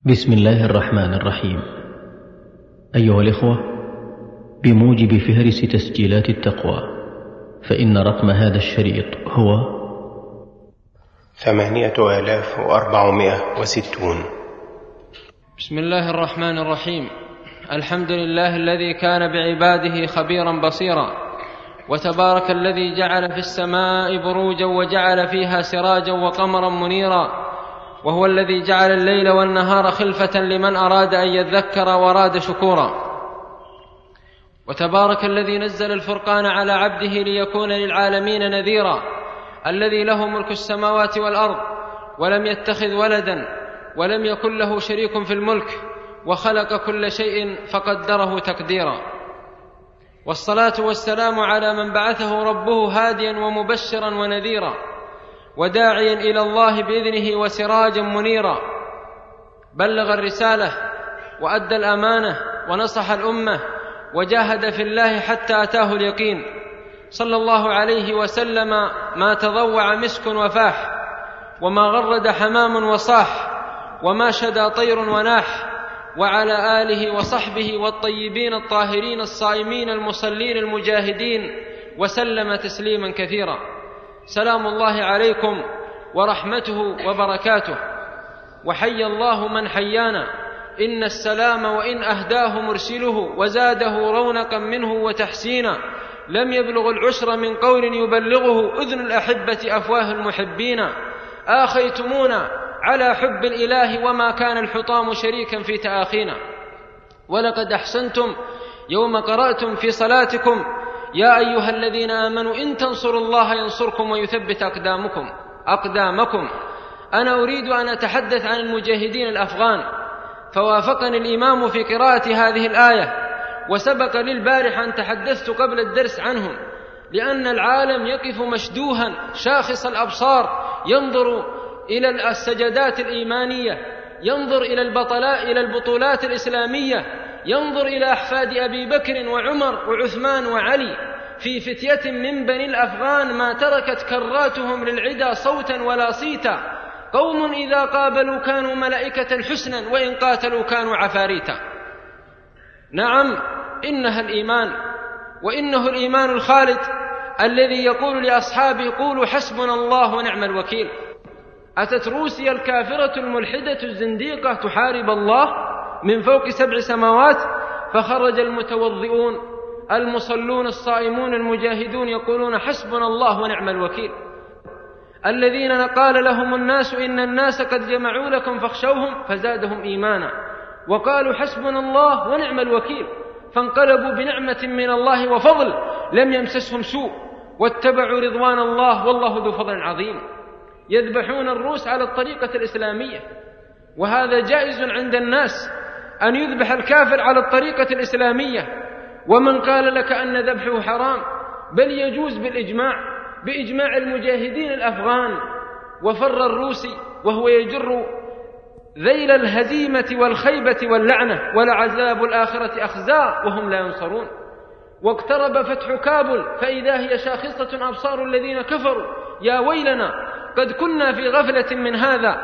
بسم الله الرحمن الرحيم. أيها الإخوة، بموجب فهرس تسجيلات التقوى، فإن رقم هذا الشريط هو 8460. بسم الله الرحمن الرحيم. الحمد لله الذي كان بعباده خبيرا بصيرا، وتبارك الذي جعل في السماء بروجا وجعل فيها سراجا وقمرا منيرا، وهو الذي جعل الليل والنهار خلفة لمن أراد أن يذكر وراد شكورا. وتبارك الذي نزل الفرقان على عبده ليكون للعالمين نذيرا، الذي له ملك السماوات والأرض ولم يتخذ ولدا ولم يكن له شريك في الملك، وخلق كل شيء فقدره تقديرا. والصلاة والسلام على من بعثه ربه هاديا ومبشرا ونذيرا، وداعيا إلى الله بإذنه وسراجا منيرا. بلغ الرسالة وأدى الأمانة ونصح الأمة وجاهد في الله حتى أتاه اليقين، صلى الله عليه وسلم. ما تضوع مسك وفاح، وما غرد حمام وصاح، وما شدى طير وناح، وعلى آله وصحبه والطيبين الطاهرين الصائمين المصلين المجاهدين، وسلم تسليما كثيرا. سلام الله عليكم ورحمته وبركاته. وحي الله من حيانا، إن السلام وإن أهداه مرسله، وزاده رونقا منه وتحسينا. لم يبلغ العشر من قول يبلغه أذن الأحبة أفواه المحبين. آخيتمونا على حب الإله، وما كان الحطام شريكا في تآخينا. ولقد أحسنتم يوم قرأتم في صلاتكم: يا أيها الذين آمنوا إن تنصروا الله ينصركم ويثبت أقدامكم. أنا أريد أن أتحدث عن المجاهدين الأفغان، فوافقني الإمام في قراءة هذه الآية، وسبق لي البارحة أن تحدثت قبل الدرس عنهم، لأن العالم يقف مشدوها شاخص الأبصار، ينظر إلى السجدات الإيمانية، ينظر إلى البطولات الإسلامية، ينظر إلى أحفاد أبي بكر وعمر وعثمان وعلي في فتية من بني الأفغان ما تركت كراتهم للعدا صوتا ولا صيتا. قوم إذا قابلوا كانوا ملائكة حسنا، وإن قاتلوا كانوا عفاريتا. نعم، إنها الإيمان، وإنه الإيمان الخالد الذي يقول لأصحابه: قولوا حسبنا الله ونعم الوكيل. أتت روسيا الكافرة الملحدة الزنديقة تحارب الله من فوق 7 سماوات، فخرج المتوضئون المصلون الصائمون المجاهدون يقولون: حسبنا الله ونعم الوكيل. الذين قال لهم الناس إن الناس قد جمعوا لكم فاخشوهم فزادهم إيمانا، وقالوا حسبنا الله ونعم الوكيل، فانقلبوا بنعمة من الله وفضل لم يمسسهم سوء، واتبعوا رضوان الله، والله ذو فضل عظيم. يذبحون الروس على الطريقة الإسلامية، وهذا جائز عند الناس أن يذبح الكافر على الطريقة الإسلامية. ومن قال لك أن ذبحه حرام؟ بل يجوز بإجماع المجاهدين الأفغان. وفر الروسي وهو يجر ذيل الهزيمة والخيبة واللعنة، ولعذاب الآخرة أخزى وهم لا ينصرون. واقترب فتح كابل فإذا هي شاخصة أبصار الذين كفروا: يا ويلنا قد كنا في غفلة من هذا،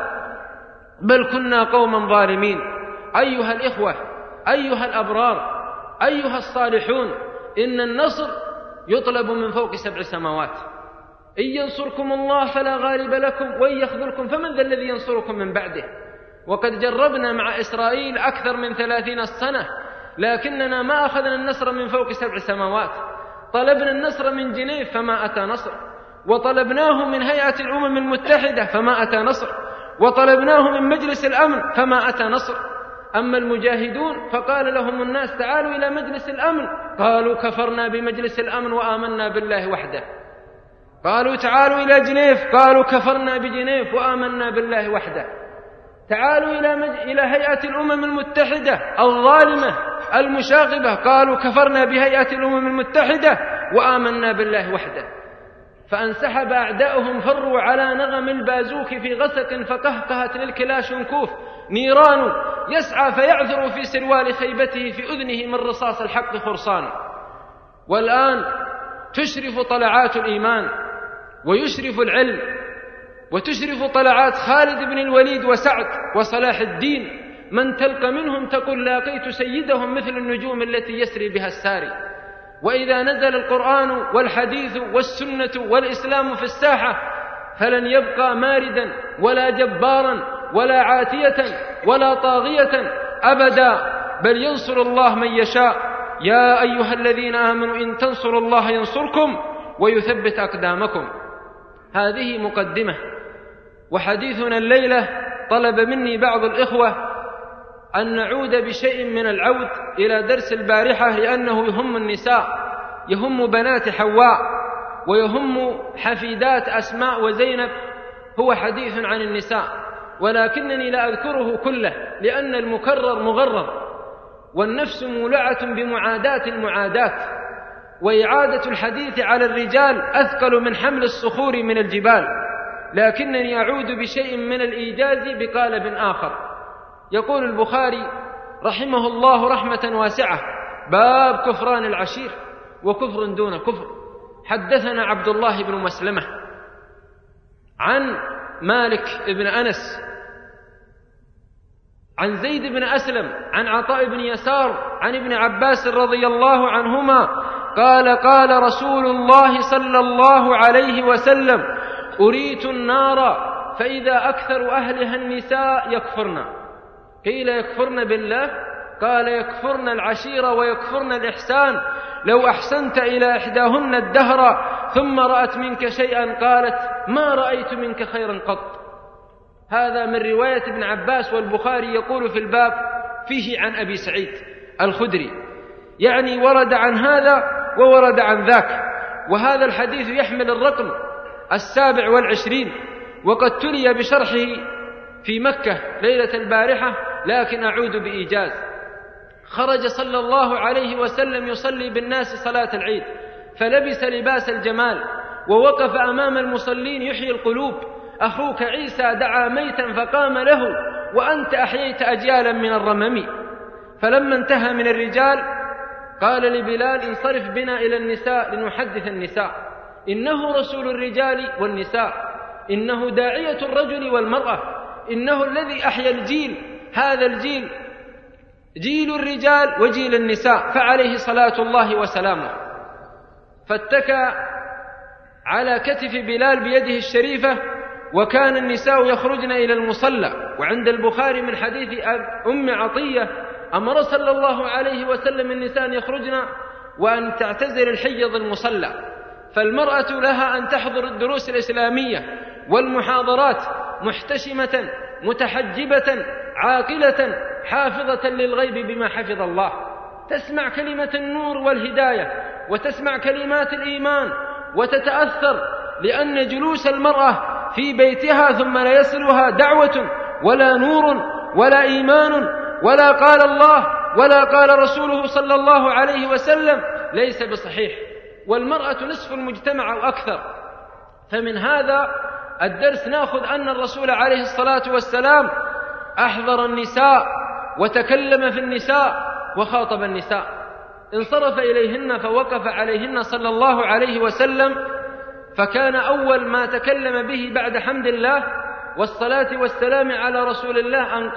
بل كنا قوما ظالمين. أيها الإخوة، أيها الأبرار، أيها الصالحون، إن النصر يطلب من فوق 7 سماوات. إن ينصركم الله فلا غالب لكم، وإن يخذلكم فمن ذا الذي ينصركم من بعده. وقد جربنا مع إسرائيل أكثر من 30 سنة، لكننا ما أخذنا النصر من فوق 7 سماوات. طلبنا النصر من جنيف فما أتى نصر، وطلبناه من هيئة الأمم المتحدة فما أتى نصر، وطلبناه من مجلس الأمن فما أتى نصر. أما المجاهدون فقال لهم الناس: تعالوا إلى مجلس الأمن، قالوا: كفرنا بمجلس الأمن وآمنا بالله وحده. قالوا: تعالوا إلى جنيف، قالوا: كفرنا بجنيف وآمنا بالله وحده. تعالوا إلى هيئة الأمم المتحدة الظالمة المشاغبة، قالوا: كفرنا بهيئة الأمم المتحدة وآمنا بالله وحده. فانسحب أعداؤهم، فروا على نغم البازوك في غسق، فقهقهت للكلاشنكوف نيران، يسعى فيعثر في سروال خيبته، في أذنه من رصاص الحق خرصان. والآن تشرف طلعات الإيمان، ويشرف العلم، وتشرف طلعات خالد بن الوليد وسعد وصلاح الدين من تلقى منهم تقول لاقيت سيدهم مثل النجوم التي يسري بها الساري. وإذا نزل القرآن والحديث والسنة والإسلام في الساحة فلن يبقى ماردا ولا جبارا ولا عاتية ولا طاغية أبدا، بل ينصر الله من يشاء. يا أيها الذين آمنوا إن تنصروا الله ينصركم ويثبت أقدامكم. هذه مقدمة. وحديثنا الليلة طلب مني بعض الإخوة أن نعود بشيء من العود إلى درس البارحة، لأنه يهم النساء، يهم بنات حواء، ويهم حفيدات أسماء وزينب. هو حديث عن النساء، ولكنني لا أذكره كله لأن المكرر مغرر، والنفس مولعة بمعاداة المعادات، وإعادة الحديث على الرجال أثقل من حمل الصخور من الجبال. لكنني أعود بشيء من الإيجاز بقالب آخر. يقول البخاري رحمه الله رحمة واسعة: باب كفران العشير وكفر دون كفر. حدثنا عبد الله بن مسلمة عن مالك بن أنس عن زيد بن أسلم عن عطاء بن يسار عن ابن عباس رضي الله عنهما قال: قال رسول الله صلى الله عليه وسلم: أريت النار فإذا أكثر أهلها النساء يكفرن. قيل: يكفرن بالله؟ قال: يكفرن العشيرة ويكفرن الإحسان. لو أحسنت إلى إحداهن الدهر ثم رأت منك شيئا قالت: ما رأيت منك خيرا قط. هذا من رواية ابن عباس، والبخاري يقول في الباب فيه عن أبي سعيد الخدري، يعني ورد عن هذا وورد عن ذاك. وهذا الحديث يحمل الرقم 27، وقد تلي بشرحه في مكة ليلة البارحة، لكن أعود بإيجاز. خرج صلى الله عليه وسلم يصلي بالناس صلاة العيد، فلبس لباس الجمال ووقف أمام المصلين يحيي القلوب. أخوك عيسى دعا ميتا فقام له، وأنت أحييت أجيالا من الرمم. فلما انتهى من الرجال قال لبلال: انصرف بنا إلى النساء لنحدث النساء، إنه رسول الرجال والنساء، إنه داعية الرجل والمرأة، إنه الذي أحيا الجيل، هذا الجيل جيل الرجال وجيل النساء، فعليه صلاة الله وسلامه. فاتكى على كتف بلال بيده الشريفة، وكان النساء يخرجن إلى المصلى. وعند البخاري من حديث أم عطية أمر صلى الله عليه وسلم النساء أن يخرجن وأن تعتزل الحيض المصلى. فالمرأة لها أن تحضر الدروس الإسلامية والمحاضرات محتشمة متحجبة عاقلة حافظة للغيب بما حفظ الله، تسمع كلمة النور والهداية وتسمع كلمات الإيمان وتتأثر، لأن جلوس المرأة في بيتها ثم لا يصلها دعوة ولا نور ولا إيمان ولا قال الله ولا قال رسوله صلى الله عليه وسلم ليس بصحيح، والمرأة نصف المجتمع أو أكثر. فمن هذا الدرس نأخذ أن الرسول عليه الصلاة والسلام أحضر النساء وتكلم في النساء وخاطب النساء، انصرف إليهن فوقف عليهن صلى الله عليه وسلم، فكان أول ما تكلم به بعد حمد الله والصلاة والسلام على رسول الله أن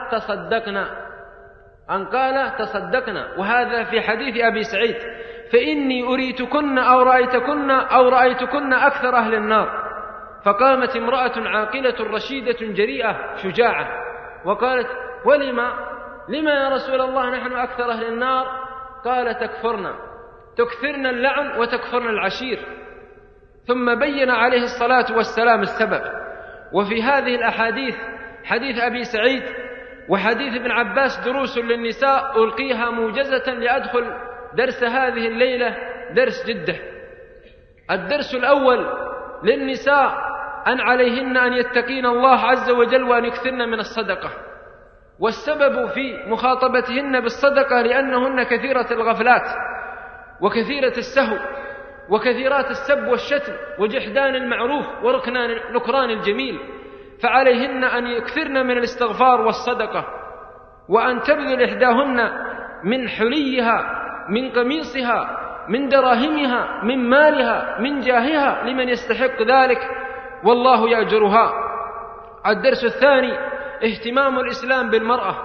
قال تصدقنا. وهذا في حديث أبي سعيد: فإني أريتكن أو رأيتكن أكثر أهل النار. فقامت امرأة عاقلة رشيدة جريئة شجاعة وقالت: لما يا رسول الله نحن أكثر أهل النار؟ قال: تكثرن اللعن وتكفرن العشير. ثم بين عليه الصلاة والسلام السبب. وفي هذه الأحاديث حديث أبي سعيد وحديث ابن عباس دروس للنساء ألقيها موجزة لأدخل درس هذه الليلة درس جدة. الدرس الأول للنساء أن عليهن أن يتقين الله عز وجل وأن يكثرن من الصدقة، والسبب في مخاطبتهن بالصدقة لأنهن كثيرة الغفلات وكثيرة السهو وكثيرات السب والشتم وجحدان المعروف ونكران الجميل، فعليهن أن يكثرن من الاستغفار والصدقة، وأن تبذل إحداهن من حليها، من قميصها، من دراهمها، من مالها، من جاهها لمن يستحق ذلك، والله يأجرها. الدرس الثاني اهتمام الإسلام بالمرأة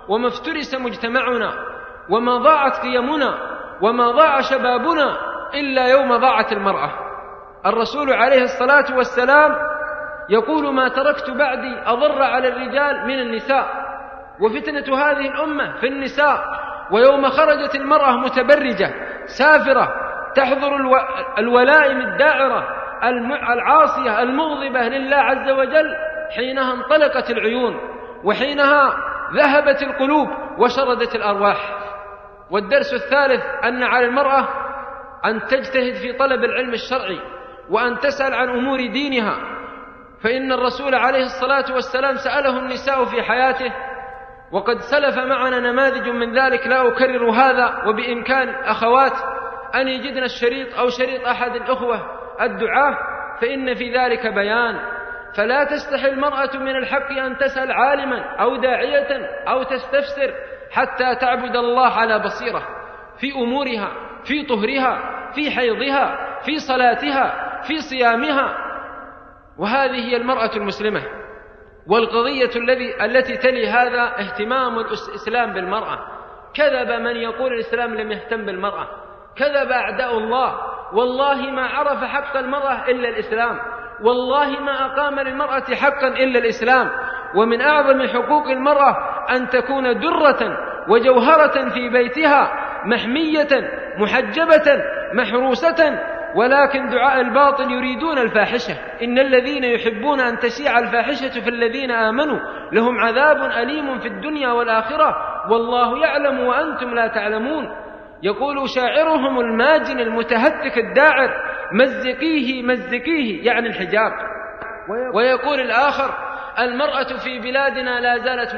وما افترس مجتمعنا وما ضاعت قيمنا وما ضاع شبابنا إلا يوم ضاعت المرأة. الرسول عليه الصلاة والسلام يقول: ما تركت بعدي أضر على الرجال من النساء، وفتنة هذه الأمة في النساء. ويوم خرجت المرأة متبرجة سافرة تحضر الولائم الداعرة العاصية المغضبة لله عز وجل، حينها انطلقت العيون، وحينها ذهبت القلوب وشردت الأرواح. والدرس الثالث أن على المرأة أن تجتهد في طلب العلم الشرعي وأن تسأل عن أمور دينها، فإن الرسول عليه الصلاة والسلام سأله النساء في حياته، وقد سلف معنا نماذج من ذلك لا أكرر هذا. وبإمكان الأخوات أن يجدن الشريط أو شريط أحد الأخوة الدعاة، فإن في ذلك بيان. فلا تستحي المرأة من الحق أن تسأل عالما أو داعية أو تستفسر حتى تعبد الله على بصيرة في أمورها، في طهرها، في حيضها، في صلاتها، في صيامها. وهذه هي المرأة المسلمة. والقضية التي تلي هذا اهتمام الإسلام بالمرأة. كذب من يقول الإسلام لم يهتم بالمرأة، كذب أعداء الله. والله ما عرف حق المرأة إلا الإسلام، والله ما أقام للمرأة حقا إلا الإسلام. ومن أعظم حقوق المرأة أن تكون درة وجوهرة في بيتها، محمية محجبة محروسة. ولكن دعاء الباطل يريدون الفاحشة. إن الذين يحبون أن تشيع الفاحشة في الذين آمنوا لهم عذاب أليم في الدنيا والآخرة والله يعلم وأنتم لا تعلمون. يقول شاعرهم الماجن المتهتك الداعر: مزقيه مزقيه، يعني الحجاب. ويقول الآخر: المرأة في بلادنا لا زالت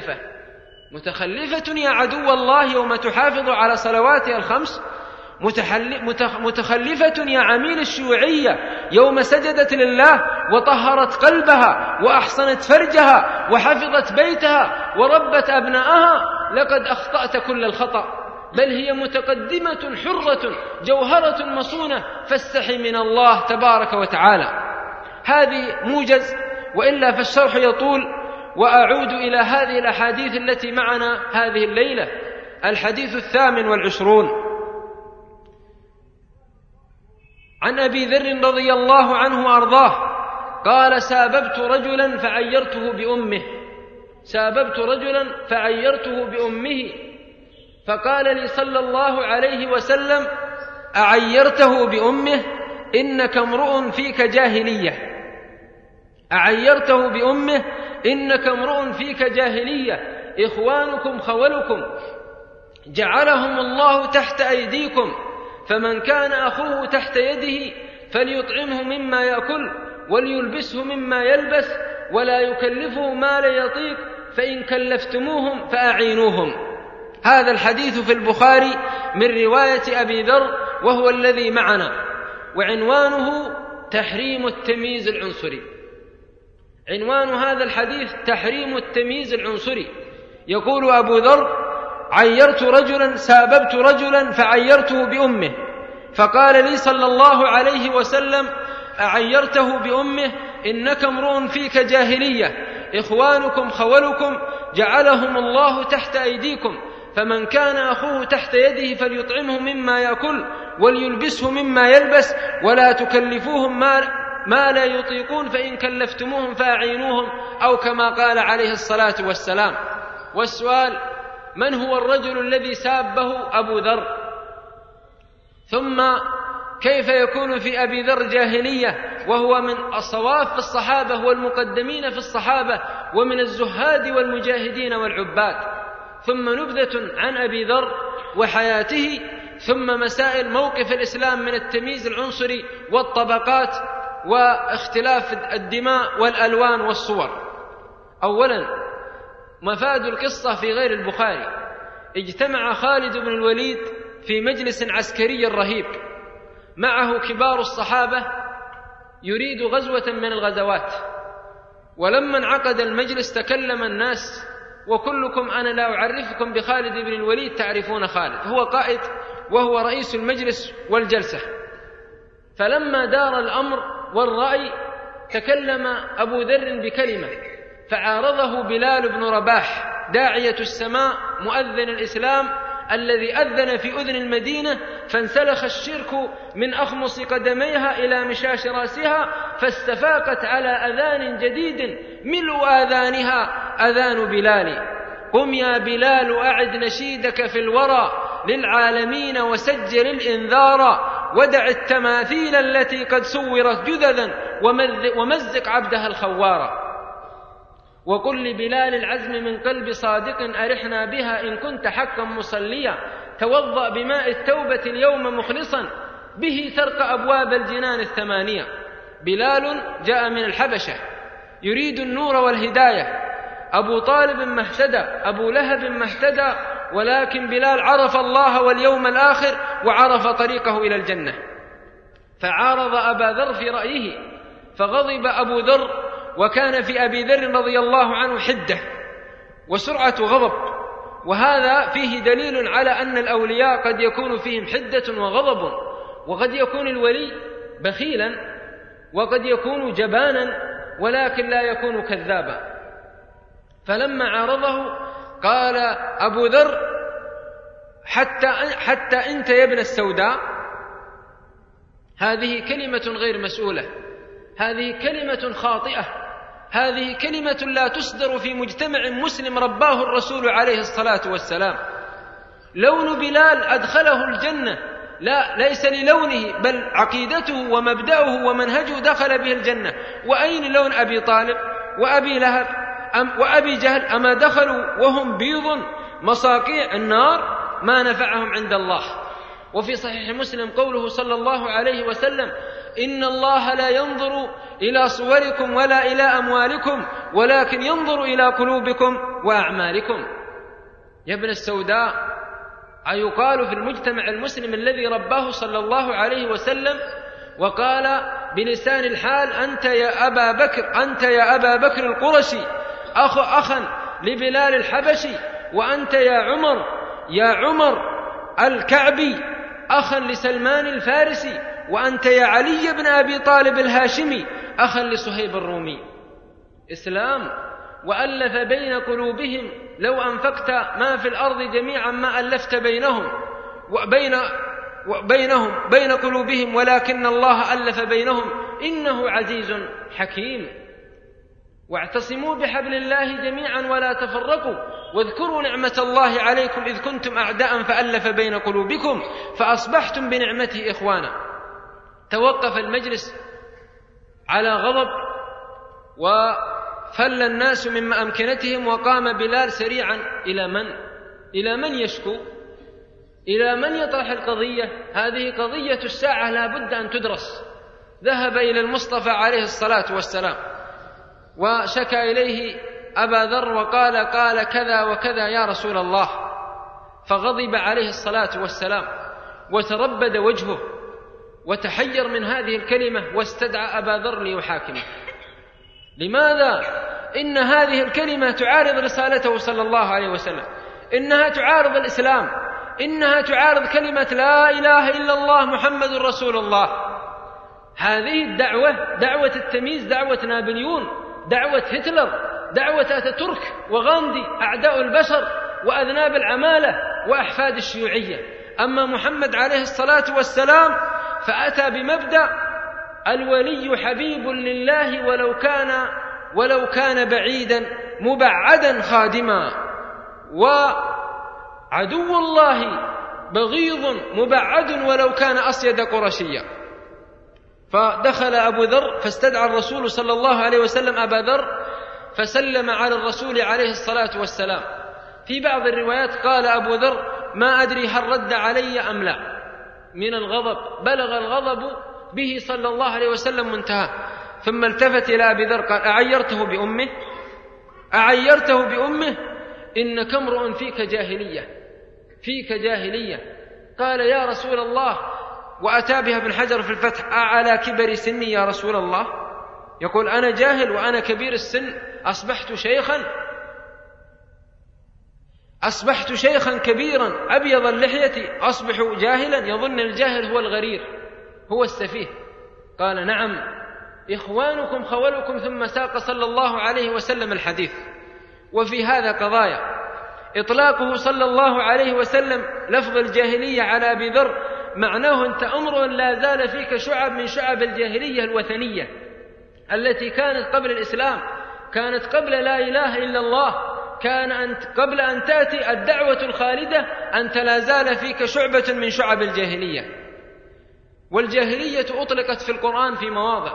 متخلفة يا عدو الله يوم تحافظ على صلواتها الخمس، متخلفة يا عميل الشيوعية يوم سجدت لله وطهرت قلبها وأحصنت فرجها وحفظت بيتها وربت أبنائها. لقد أخطأت كل الخطأ، بل هي متقدمة حرة جوهرة مصونة، فاستحي من الله تبارك وتعالى. هذه موجز، وإلا فالشرح يطول. وأعود إلى هذه الأحاديث التي معنا هذه الليلة. الحديث 28 عن أبي ذر رضي الله عنه وأرضاه قال: ساببت رجلا فعيرته بأمه فقال لي صلى الله عليه وسلم: أعيرته بأمه إنك امرؤ فيك جاهلية إخوانكم خولكم جعلهم الله تحت أيديكم، فمن كان أخوه تحت يده فليطعمه مما يأكل وليلبسه مما يلبس ولا يكلفه ما لا يطيق، فإن كلفتموهم فأعينوهم. هذا الحديث في البخاري من رواية أبي ذر وهو الذي معنا، وعنوانه تحريم التمييز العنصري. عنوان هذا الحديث تحريم التمييز العنصري. يقول أبو ذر: ساببت رجلا فعيرته بأمه فقال لي صلى الله عليه وسلم: أعيرته بأمه إنك امرؤ فيك جاهلية إخوانكم خولكم جعلهم الله تحت أيديكم، فمن كان أخوه تحت يده فليطعمه مما يأكل وليلبسه مما يلبس ولا تكلفوهم ما لا يطيقون، فإن كلفتموهم فأعينوهم، أو كما قال عليه الصلاة والسلام. والسؤال: من هو الرجل الذي سابه أبو ذر؟ ثم كيف يكون في أبي ذر جاهلية وهو من الصواف في الصحابة والمقدمين في الصحابة ومن الزهاد والمجاهدين والعباد؟ ثم نبذة عن أبي ذر وحياته، ثم مسائل موقف الإسلام من التمييز العنصري والطبقات واختلاف الدماء والألوان والصور. أولا، مفاد القصة في غير البخاري. اجتمع خالد بن الوليد في مجلس عسكري رهيب، معه كبار الصحابة يريد غزوة من الغزوات. ولما انعقد المجلس تكلم الناس، وكلكم أنا لا أعرفكم بخالد بن الوليد، تعرفون خالد، هو قائد وهو رئيس المجلس والجلسة. فلما دار الأمر والرأي تكلم أبو ذر بكلمة فعارضه بلال بن رباح داعية السماء مؤذن الإسلام الذي أذن في أذن المدينة، فانسلخ الشرك من أخمص قدميها إلى مشاش رأسها، فاستفاقت على أذان جديد ملء آذانها أذان بلال. قم يا بلال أعد نشيدك في الورى للعالمين وسجل الإنذار، ودع التماثيل التي قد صورت جذذا ومزق عبدها الخوار. وقل لبلال العزم من قلب صادق أرحنا بها إن كنت حقا مصليا، توضأ بماء التوبة اليوم مخلصا به ترقى أبواب الجنان الثمانية. بلال جاء من الحبشة يريد النور والهداية، أبو طالب ما اهتدى، أبو لهب ما اهتدى، ولكن بلال عرف الله واليوم الآخر وعرف طريقه إلى الجنة. فعارض أبا ذر في رأيه فغضب أبو ذر، وكان في أبي ذر رضي الله عنه حدة وسرعة غضب، وهذا فيه دليل على أن الأولياء قد يكون فيهم حدة وغضب، وقد يكون الولي بخيلا وقد يكون جبانا ولكن لا يكون كذابا. فلما عارضه قال أبو ذر حتى أنت يا ابن السوداء، هذه كلمة غير مسؤولة، هذه كلمة خاطئة، هذه كلمة لا تصدر في مجتمع مسلم رباه الرسول عليه الصلاة والسلام. لون بلال أدخله الجنة، ليس للونه بل عقيدته ومبدأه ومنهجه دخل به الجنة. وأين لون أبي طالب وأبي لهب وأبي جهل؟ أما دخلوا وهم بيض مصاقيع النار؟ ما نفعهم عند الله. وفي صحيح مسلم قوله صلى الله عليه وسلم: إن الله لا ينظر إلى صوركم ولا إلى أموالكم ولكن ينظر إلى قلوبكم وأعمالكم. يا ابن السوداء، أيقال في المجتمع المسلم الذي رباه صلى الله عليه وسلم وقال بلسان الحال: أنت يا أبا بكر القرشي أخا لبلال الحبشي، وأنت يا عمر الكعبي أخا لسلمان الفارسي، وأنت يا علي بن أبي طالب الهاشمي أخا لصهيب الرومي. إسلام وألف بين قلوبهم، لو أنفقت ما في الأرض جميعا ما ألفت بين قلوبهم ولكن الله ألف بينهم إنه عزيز حكيم. واعتصموا بحبل الله جميعا ولا تفرقوا، واذكروا نعمة الله عليكم إذ كنتم أعداء فألف بين قلوبكم فأصبحتم بنعمته إخوانا. توقف المجلس على غضب وفل الناس من أمكنتهم، وقام بلال سريعا إلى من يشكو؟ إلى من يطرح القضية؟ هذه قضية الساعة لا بد أن تدرس. ذهب إلى المصطفى عليه الصلاة والسلام وشكى إليه أبا ذر وقال كذا وكذا يا رسول الله، فغضب عليه الصلاة والسلام وتربد وجهه وتحير من هذه الكلمة، واستدعى أبا ذر ليحاكمه. لماذا؟ إن هذه الكلمة تعارض رسالته صلى الله عليه وسلم، إنها تعارض الإسلام، إنها تعارض كلمة لا إله إلا الله محمد رسول الله. هذه الدعوة دعوة التمييز، دعوة نابليون، دعوة هتلر، دعوة أتاتورك وغاندي، أعداء البشر وأذناب العمالة وأحفاد الشيوعية. أما محمد عليه الصلاة والسلام فأتى بمبدأ الولي حبيب لله ولو كان بعيدا مبعدا خادما، وعدو الله بغيض مبعد ولو كان أصيد قرشيا. فدخل أبو ذر فاستدعى الرسول صلى الله عليه وسلم أبا ذر فسلم على الرسول عليه الصلاة والسلام. في بعض الروايات قال أبو ذر: ما أدري هل رد علي أم لا، من الغضب، بلغ الغضب به صلى الله عليه وسلم منتهى. ثم التفت إلى أبي ذر قال: أعيرته بأمه إنك امرؤ فيك جاهلية. قال: يا رسول الله، وأتى بها ابن حجر في الفتح: على كبر سني يا رسول الله؟ يقول: أنا جاهل وأنا كبير السن، أصبحت شيخا كبيرا أبيض اللحية، أصبح جاهلا؟ يظن الجاهل هو الغرير، هو السفيه. قال: نعم، إخوانكم خولكم. ثم ساق صلى الله عليه وسلم الحديث. وفي هذا قضايا. إطلاقه صلى الله عليه وسلم لفظ الجاهلية على أبي ذر معناه أنت أمر لا زال فيك شعب من شعب الجاهلية الوثنية التي كانت قبل الإسلام، كانت قبل لا إله إلا الله، قبل أن تأتي الدعوة الخالدة أنت لا زال فيك شعبة من شعب الجاهلية. والجاهلية أطلقت في القرآن في مواضع،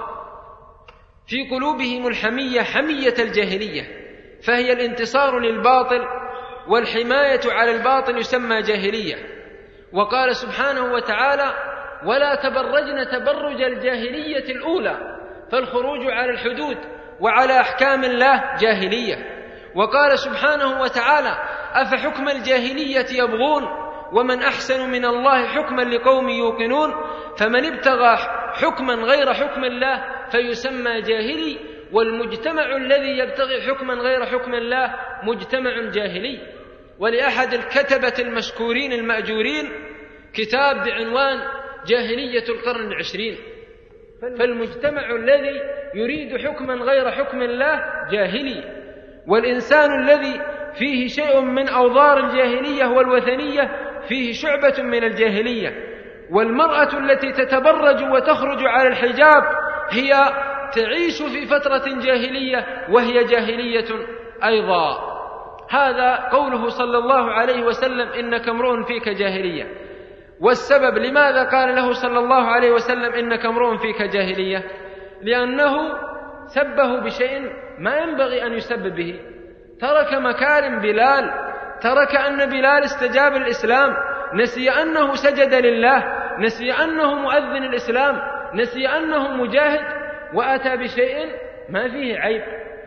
في قلوبهم الحمية حمية الجاهلية، فهي الانتصار للباطل والحماية على الباطل يسمى جاهلية. وقال سبحانه وتعالى: ولا تبرجن تبرج الجاهلية الأولى، فالخروج على الحدود وعلى أحكام الله جاهلية. وقال سبحانه وتعالى: أفحكم الجاهلية يبغون ومن أحسن من الله حكما لقوم يوقنون، فمن ابتغى حكما غير حكم الله فيسمى جاهلي، والمجتمع الذي يبتغي حكما غير حكم الله مجتمع جاهلي. ولأحد الكتبة المشكورين المأجورين كتاب بعنوان جاهلية القرن العشرين، فالمجتمع الذي يريد حكما غير حكم الله جاهلي، والإنسان الذي فيه شيء من أوضار الجاهلية والوثنية فيه شعبة من الجاهلية. والمرأة التي تتبرج وتخرج على الحجاب هي تعيش في فترة جاهلية وهي جاهلية أيضا. هذا قوله صلى الله عليه وسلم: إنك امرؤ فيك جاهلية. والسبب لماذا قال له صلى الله عليه وسلم إنك امرؤ فيك جاهلية؟ لأنه سبه بشيء ما ينبغي أن يسب به، ترك مكارم بلال، ترك أن بلال استجاب الإسلام، نسي أنه سجد لله، نسي أنه مؤذن الإسلام، نسي أنه مجاهد، وأتى بشيء ما فيه عيب.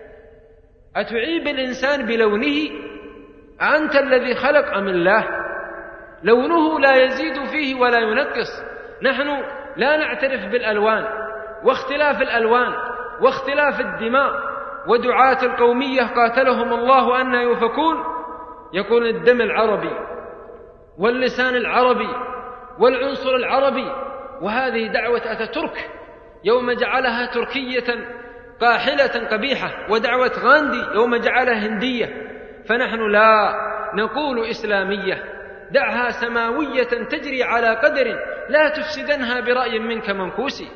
أتعيب الإنسان بلونه؟ أنت الذي خلق أم الله؟ لونه لا يزيد فيه ولا ينقص. نحن لا نعترف بالألوان واختلاف الألوان واختلاف الدماء. ودعاة القومية قاتلهم الله أن يؤفكون يقول الدم العربي واللسان العربي والعنصر العربي، وهذه دعوة أتاتورك يوم جعلها تركية قاحلة قبيحة، ودعوة غاندي يوم جعلها هندية. فنحن لا نقول إسلامية، دعها سماوية تجري على قدر لا تفسدنها برأي منك منكوسي.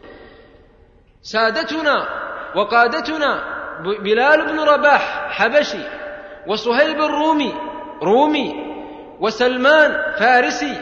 سادتنا وقادتنا بلال بن رباح حبشي، وصهيب الرومي رومي، وسلمان فارسي،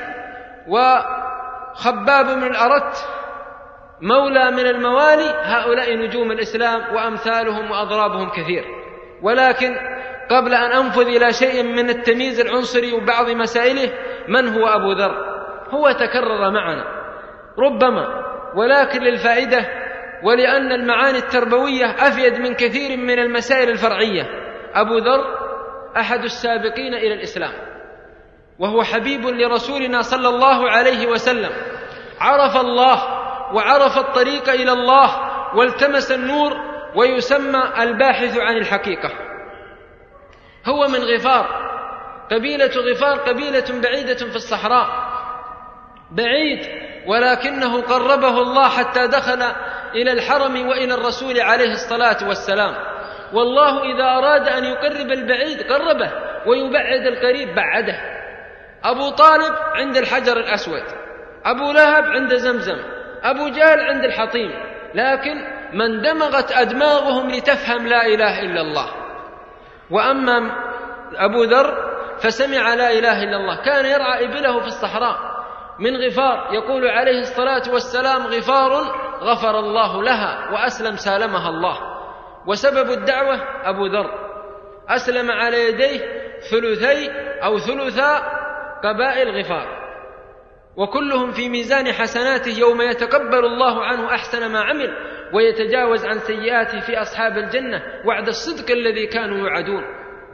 وخباب من الأرت مولى من الموالي، هؤلاء نجوم الإسلام وأمثالهم وأضرابهم كثير. ولكن قبل أن أنفذ إلى شيء من التمييز العنصري وبعض مسائله، من هو أبو ذر؟ هو تكرر معنا ربما، ولكن للفائدة ولأن المعاني التربوية أفيد من كثير من المسائل الفرعية. أبو ذر أحد السابقين إلى الإسلام، وهو حبيب لرسولنا صلى الله عليه وسلم، عرف الله وعرف الطريق إلى الله والتمس النور، ويسمى الباحث عن الحقيقة. هو من غفار، قبيلة غفار قبيلة بعيدة في الصحراء، بعيد، ولكنه قربه الله حتى دخل إلى الحرم وإلى الرسول عليه الصلاة والسلام. والله إذا أراد أن يقرب البعيد قربه، ويبعد القريب بعده. أبو طالب عند الحجر الأسود، أبو لهب عند زمزم، أبو جهل عند الحطيم، لكن من دمغت أدماغهم لتفهم لا إله إلا الله. وأما أبو ذر فسمع لا إله إلا الله، كان يرعى إبله في الصحراء من غفار، يقول عليه الصلاة والسلام: غفار غفر الله لها وأسلم سالمها الله. وسبب الدعوة أبو ذر أسلم على يديه ثلثي أو ثلثا قبائل غفار، وكلهم في ميزان حسناته يوم يتقبل الله عنه أحسن ما عمل ويتجاوز عن سيئاته في أصحاب الجنة وعد الصدق الذي كانوا يوعدون.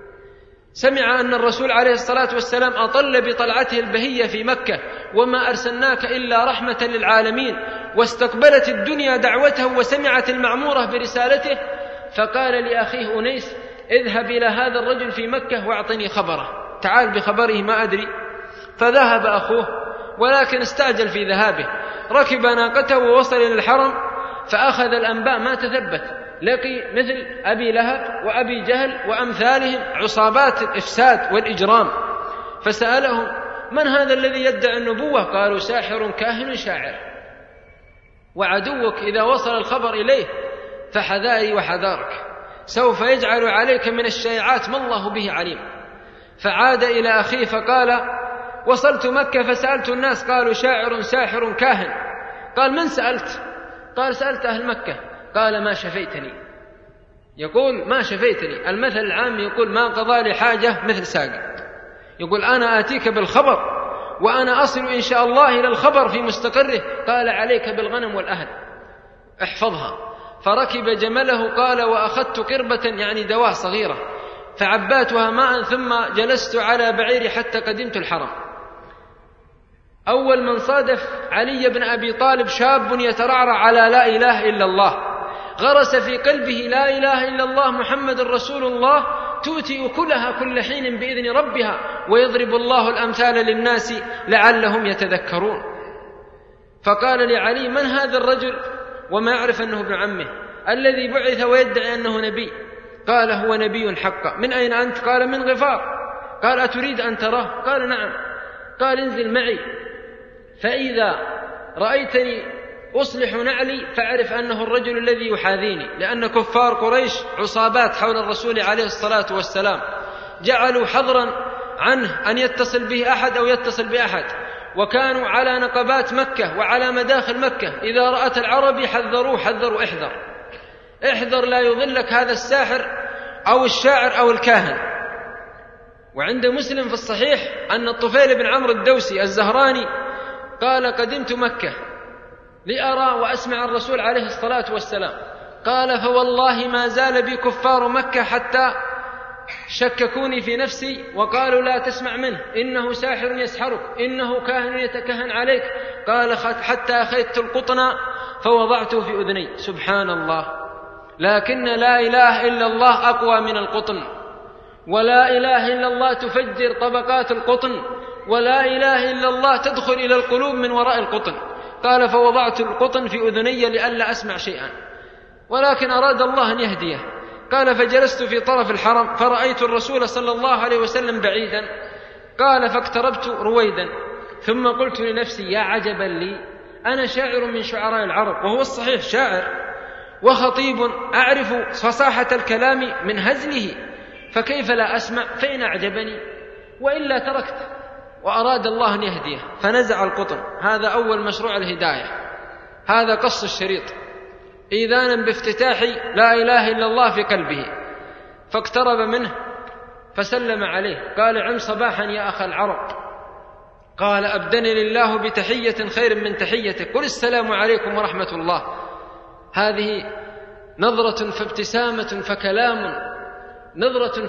سمع أن الرسول عليه الصلاة والسلام أطل بطلعته البهية في مكة: وما أرسلناك إلا رحمة للعالمين، واستقبلت الدنيا دعوته وسمعت المعمورة برسالته، فقال لأخيه أنيس: اذهب إلى هذا الرجل في مكة واعطني خبره، تعال بخبره ما أدري. فذهب أخوه، ولكن استعجل في ذهابه، ركب ناقته ووصل إلى الحرم، فأخذ الأنباء ما تثبت، لقي مثل أبي لهب وأبي جهل وأمثالهم عصابات الإفساد والإجرام، فسألهم: من هذا الذي يدعي النبوة؟ قالوا: ساحر كاهن شاعر، وعدوك إذا وصل الخبر إليه فحذاري وحذارك، سوف يجعل عليك من الشائعات ما الله به عليم. فعاد إلى أخيه فقال: وصلت مكة فسألت الناس قالوا: شاعر ساحر كاهن. قال: من سألت؟ قال: سألت أهل مكة. قال: ما شفيتني. يقول: ما شفيتني. المثل العام يقول: ما قضى لي حاجة مثل ساقط. يقول: أنا آتيك بالخبر وأنا أصل إن شاء الله إلى الخبر في مستقره. قال: عليك بالغنم والأهل، احفظها. فركب جمله. قال: وأخذت قربة يعني دواء صغيرة فعباتها ماء ثم جلست على بعيري حتى قدمت الحرم. أول من صادف علي بن أبي طالب شاب يترعرع على لا إله إلا الله، غرس في قلبه لا إله إلا الله محمد رسول الله، تؤتي أكلها كل حين بإذن ربها، ويضرب الله الأمثال للناس لعلهم يتذكرون. فقال لعلي: من هذا الرجل وما يعرف أنه ابن عمه الذي بعث ويدعي أنه نبي؟ قال: هو نبي حقا. من أين أنت؟ قال: من غفار. قال: أتريد أن تراه؟ قال: نعم. قال: انزل معي، فإذا رأيتني أصلح نعلي فاعرف أنه الرجل الذي يحاذيني، لأن كفار قريش عصابات حول الرسول عليه الصلاة والسلام جعلوا حظرا عنه أن يتصل به أحد أو يتصل بأحد، وكانوا على نقبات مكة وعلى مداخل مكة إذا رأت العربي حذروا: احذر لا يضلك هذا الساحر أو الشاعر أو الكاهن. وعند مسلم في الصحيح أن الطفيل بن عمرو الدوسي الزهراني قال: قدمت مكة لأرى وأسمع الرسول عليه الصلاة والسلام. قال: فوالله ما زال بي كفار مكة حتى شككوني في نفسي وقالوا: لا تسمع منه، إنه ساحر يسحرك، إنه كاهن يتكهن عليك. قال: حتى أخذت القطن فوضعته في أذني. سبحان الله، لكن لا إله إلا الله أقوى من القطن، ولا إله إلا الله تفجر طبقات القطن، ولا إله إلا الله تدخل إلى القلوب من وراء القطن. قال: فوضعت القطن في أذني لئلا أسمع شيئا، ولكن أراد الله أن يهديه. قال: فجلست في طرف الحرم فرأيت الرسول صلى الله عليه وسلم بعيدا. قال: فاقتربت رويدا ثم قلت لنفسي: يا عجبا لي، أنا شاعر من شعراء العرب، وهو الصحيح شاعر وخطيب أعرف فصاحة الكلام من هزله، فكيف لا أسمع؟ فإن أعجبني وإلا تركت. وأراد الله أن يهديه فنزع القطن. هذا أول مشروع الهداية، هذا قص الشريط إذانا بافتتاح لا إله إلا الله في قلبه. فاقترب منه فسلم عليه. قال: عم صباحا يا أخ العرب. قال: أبدني الله بتحية خير من تحيتك، قل السلام عليكم ورحمة الله. هذه نظرة فابتسامة فكلام، نظرة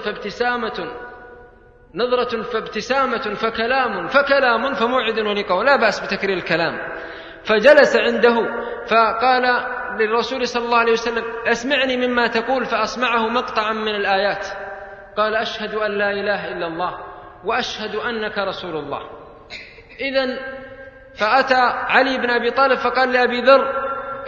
فابتسامة فكلام فموعد ولقاء، لا بأس بتكرير الكلام. فجلس عنده فقال للرسول صلى الله عليه وسلم: أسمعني مما تقول. فأسمعه مقطعا من الآيات. قال: أشهد أن لا إله إلا الله وأشهد أنك رسول الله. إذن فأتى علي بن أبي طالب فقال لأبي ذر: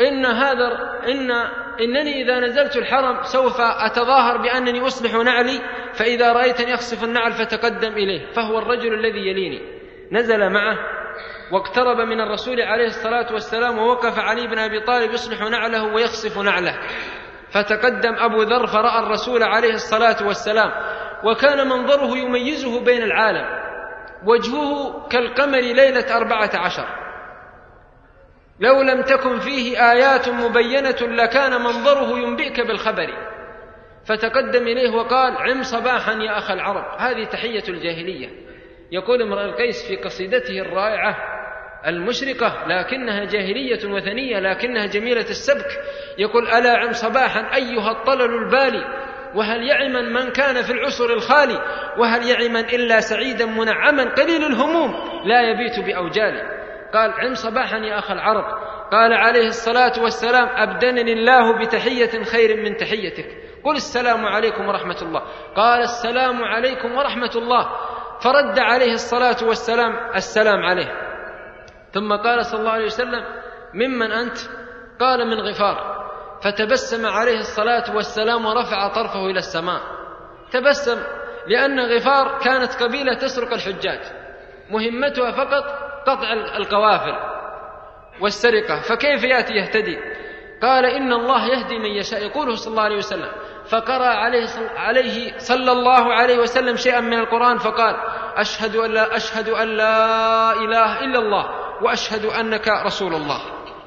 إنني إذا نزلت الحرم سوف أتظاهر بأنني أصلح نعلي، فإذا رأيتني أخصف النعل فتقدم إليه، فهو الرجل الذي يليني. نزل معه واقترب من الرسول عليه الصلاة والسلام، ووقف علي بن أبي طالب يصلح نعله ويخصف نعله، فتقدم أبو ذر فرأى الرسول عليه الصلاة والسلام، وكان منظره يميزه بين العالم، وجهه كالقمر ليلة 14، لو لم تكن فيه آيات مبينة لكان منظره ينبئك بالخبر. فتقدم إليه وقال: عم صباحا يا أخ العرب. هذه تحية الجاهلية. يقول امرؤ القيس في قصيدته الرائعة المشرقة، لكنها جاهلية وثنية لكنها جميلة السبك، يقول: ألا عم صباحا أيها الطلل البالي، وهل يعمن من كان في العسر الخالي، وهل يعمن إلا سعيدا منعما قليل الهموم لا يبيت بأوجالي. قال: عم صباحا يا أخ العرب. قال عليه الصلاة والسلام: أبدنني الله بتحية خير من تحيتك، قل السلام عليكم ورحمة الله. قال: السلام عليكم ورحمة الله. فرد عليه الصلاة والسلام السلام عليه. ثم قال صلى الله عليه وسلم: ممن أنت؟ قال: من غفار. فتبسم عليه الصلاة والسلام ورفع طرفه إلى السماء. تبسم لأن غفار كانت قبيلة تسرق الحجاج، مهمتها فقط قطع القوافل والسرقة، فكيف يأتي يهتدي؟ قال إن الله يهدي من يشاء، يقوله صلى الله عليه وسلم. فقرأ عليه صلى الله عليه وسلم شيئا من القرآن فقال أشهد أن لا إله إلا الله وأشهد أنك رسول الله.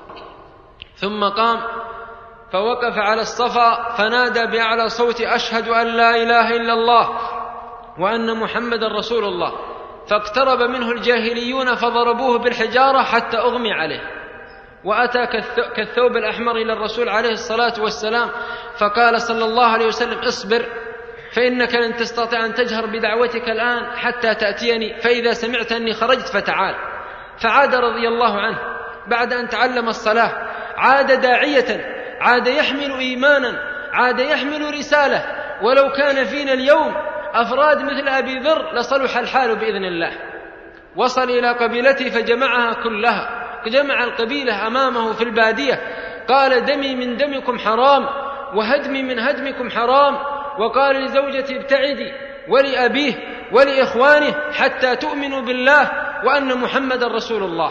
ثم قام فوقف على الصفا فنادى بأعلى صوت أشهد أن لا إله إلا الله وأن محمدا رسول الله، فاقترب منه الجاهليون فضربوه بالحجارة حتى أغمي عليه، وأتى كالثوب الأحمر إلى الرسول عليه الصلاة والسلام، فقال صلى الله عليه وسلم اصبر فإنك لن تستطيع أن تجهر بدعوتك الآن حتى تأتيني، فإذا سمعت أني خرجت فتعال. فعاد رضي الله عنه بعد أن تعلم الصلاة، عاد داعية، عاد يحمل إيمانا، عاد يحمل رسالة. ولو كان فينا اليوم أفراد مثل أبي ذر لصلح الحال بإذن الله. وصل إلى قبيلته فجمعها كلها، جمع القبيلة أمامه في البادية، قال دمي من دمكم حرام وهدمي من هدمكم حرام، وقال لزوجتي ابتعدي ولأبيه ولإخوانه حتى تؤمنوا بالله وأن محمد رسول الله.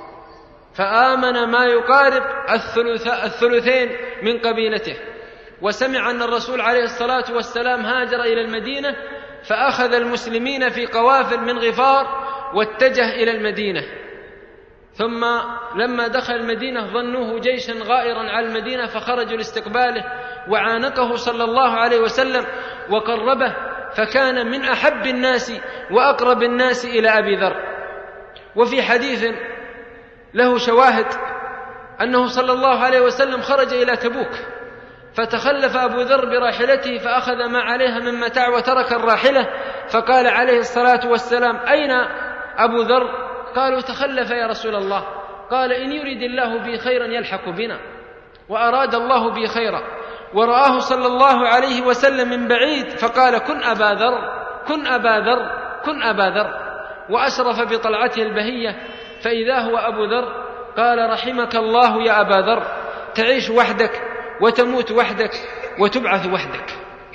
فآمن ما يقارب الثلثين من قبيلته. وسمع أن الرسول عليه الصلاة والسلام هاجر إلى المدينة، فأخذ المسلمين في قوافل من غفار واتجه إلى المدينة. ثم لما دخل المدينة ظنوه جيشا غائرا على المدينة، فخرجوا لاستقباله وعانقه صلى الله عليه وسلم وقربه، فكان من أحب الناس وأقرب الناس إلى أبي ذر. وفي حديث له شواهد أنه صلى الله عليه وسلم خرج إلى تبوك، فتخلف أبو ذر براحلته فأخذ ما عليها من متاع وترك الراحلة، فقال عليه الصلاة والسلام أين أبو ذر؟ قالوا تخلف يا رسول الله. قال إن يريد الله بي خيرا يلحق بنا، وأراد الله بي خيرا. ورآه صلى الله عليه وسلم من بعيد فقال كن أبا ذر، كن أبا ذر، كن أبا ذر، وأشرف بطلعته البهية فإذا هو أبو ذر. قال رحمك الله يا أبا ذر، تعيش وحدك وتموت وحدك وتبعث وحدك.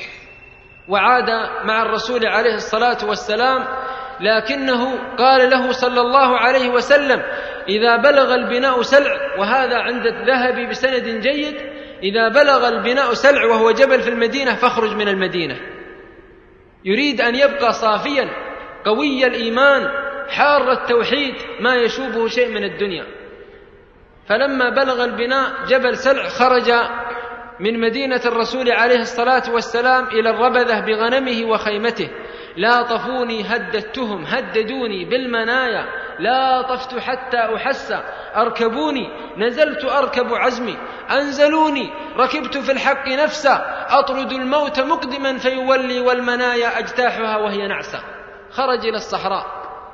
وعاد مع الرسول عليه الصلاة والسلام، لكنه قال له صلى الله عليه وسلم إذا بلغ البناء سلع، وهذا عند الذهبي بسند جيد، إذا بلغ البناء سلع وهو جبل في المدينة فاخرج من المدينة. يريد أن يبقى صافيا قوي الإيمان حار التوحيد ما يشوبه شيء من الدنيا. فلما بلغ البناء جبل سلع خرج من مدينة الرسول عليه الصلاة والسلام إلى الربذة بغنمه وخيمته. لا طفوني هددتهم، هددوني بالمنايا، لا طفت حتى أحس، أركبوني نزلت أركب عزمي، أنزلوني ركبت في الحق نفسا، أطرد الموت مقدما فيولي والمنايا أجتاحها وهي نعسة. خرج إلى الصحراء.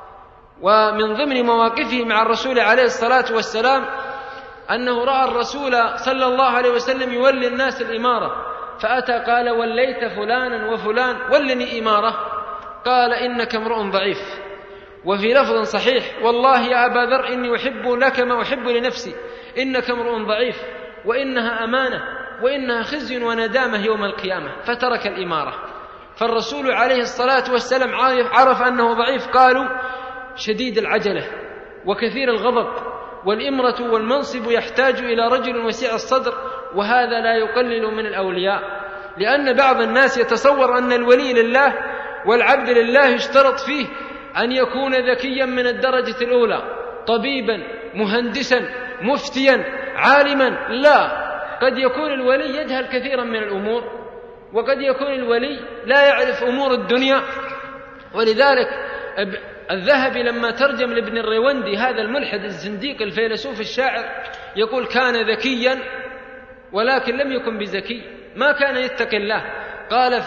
ومن ضمن مواقفه مع الرسول عليه الصلاة والسلام أنه رأى الرسول صلى الله عليه وسلم يولي الناس الإمارة، فأتى قال وليت فلانا وفلان، ولني إمارة. قال إنك امرؤ ضعيف. وفي لفظ صحيح والله يا أبا ذر إني أحب لك ما أحب لنفسي، إنك امرؤ ضعيف وإنها أمانة وإنها خزي وندامة يوم القيامة. فترك الإمارة. فالرسول عليه الصلاة والسلام عرف أنه ضعيف. قالوا شديد العجلة وكثير الغضب، والإمرة والمنصب يحتاج إلى رجل وسيع الصدر، وهذا لا يقلل من الأولياء. لأن بعض الناس يتصور أن الولي لله والعبد لله يشترط فيه أن يكون ذكيا من الدرجة الأولى، طبيبا مهندسا مفتيا عالما. لا، قد يكون الولي يجهل كثيرا من الأمور، وقد يكون الولي لا يعرف أمور الدنيا. ولذلك الذهبي لما ترجم لابن الريوندي هذا الملحد الزنديق الفيلسوف الشاعر يقول كان ذكيا ولكن لم يكن بذكي، ما كان يتقي الله. قال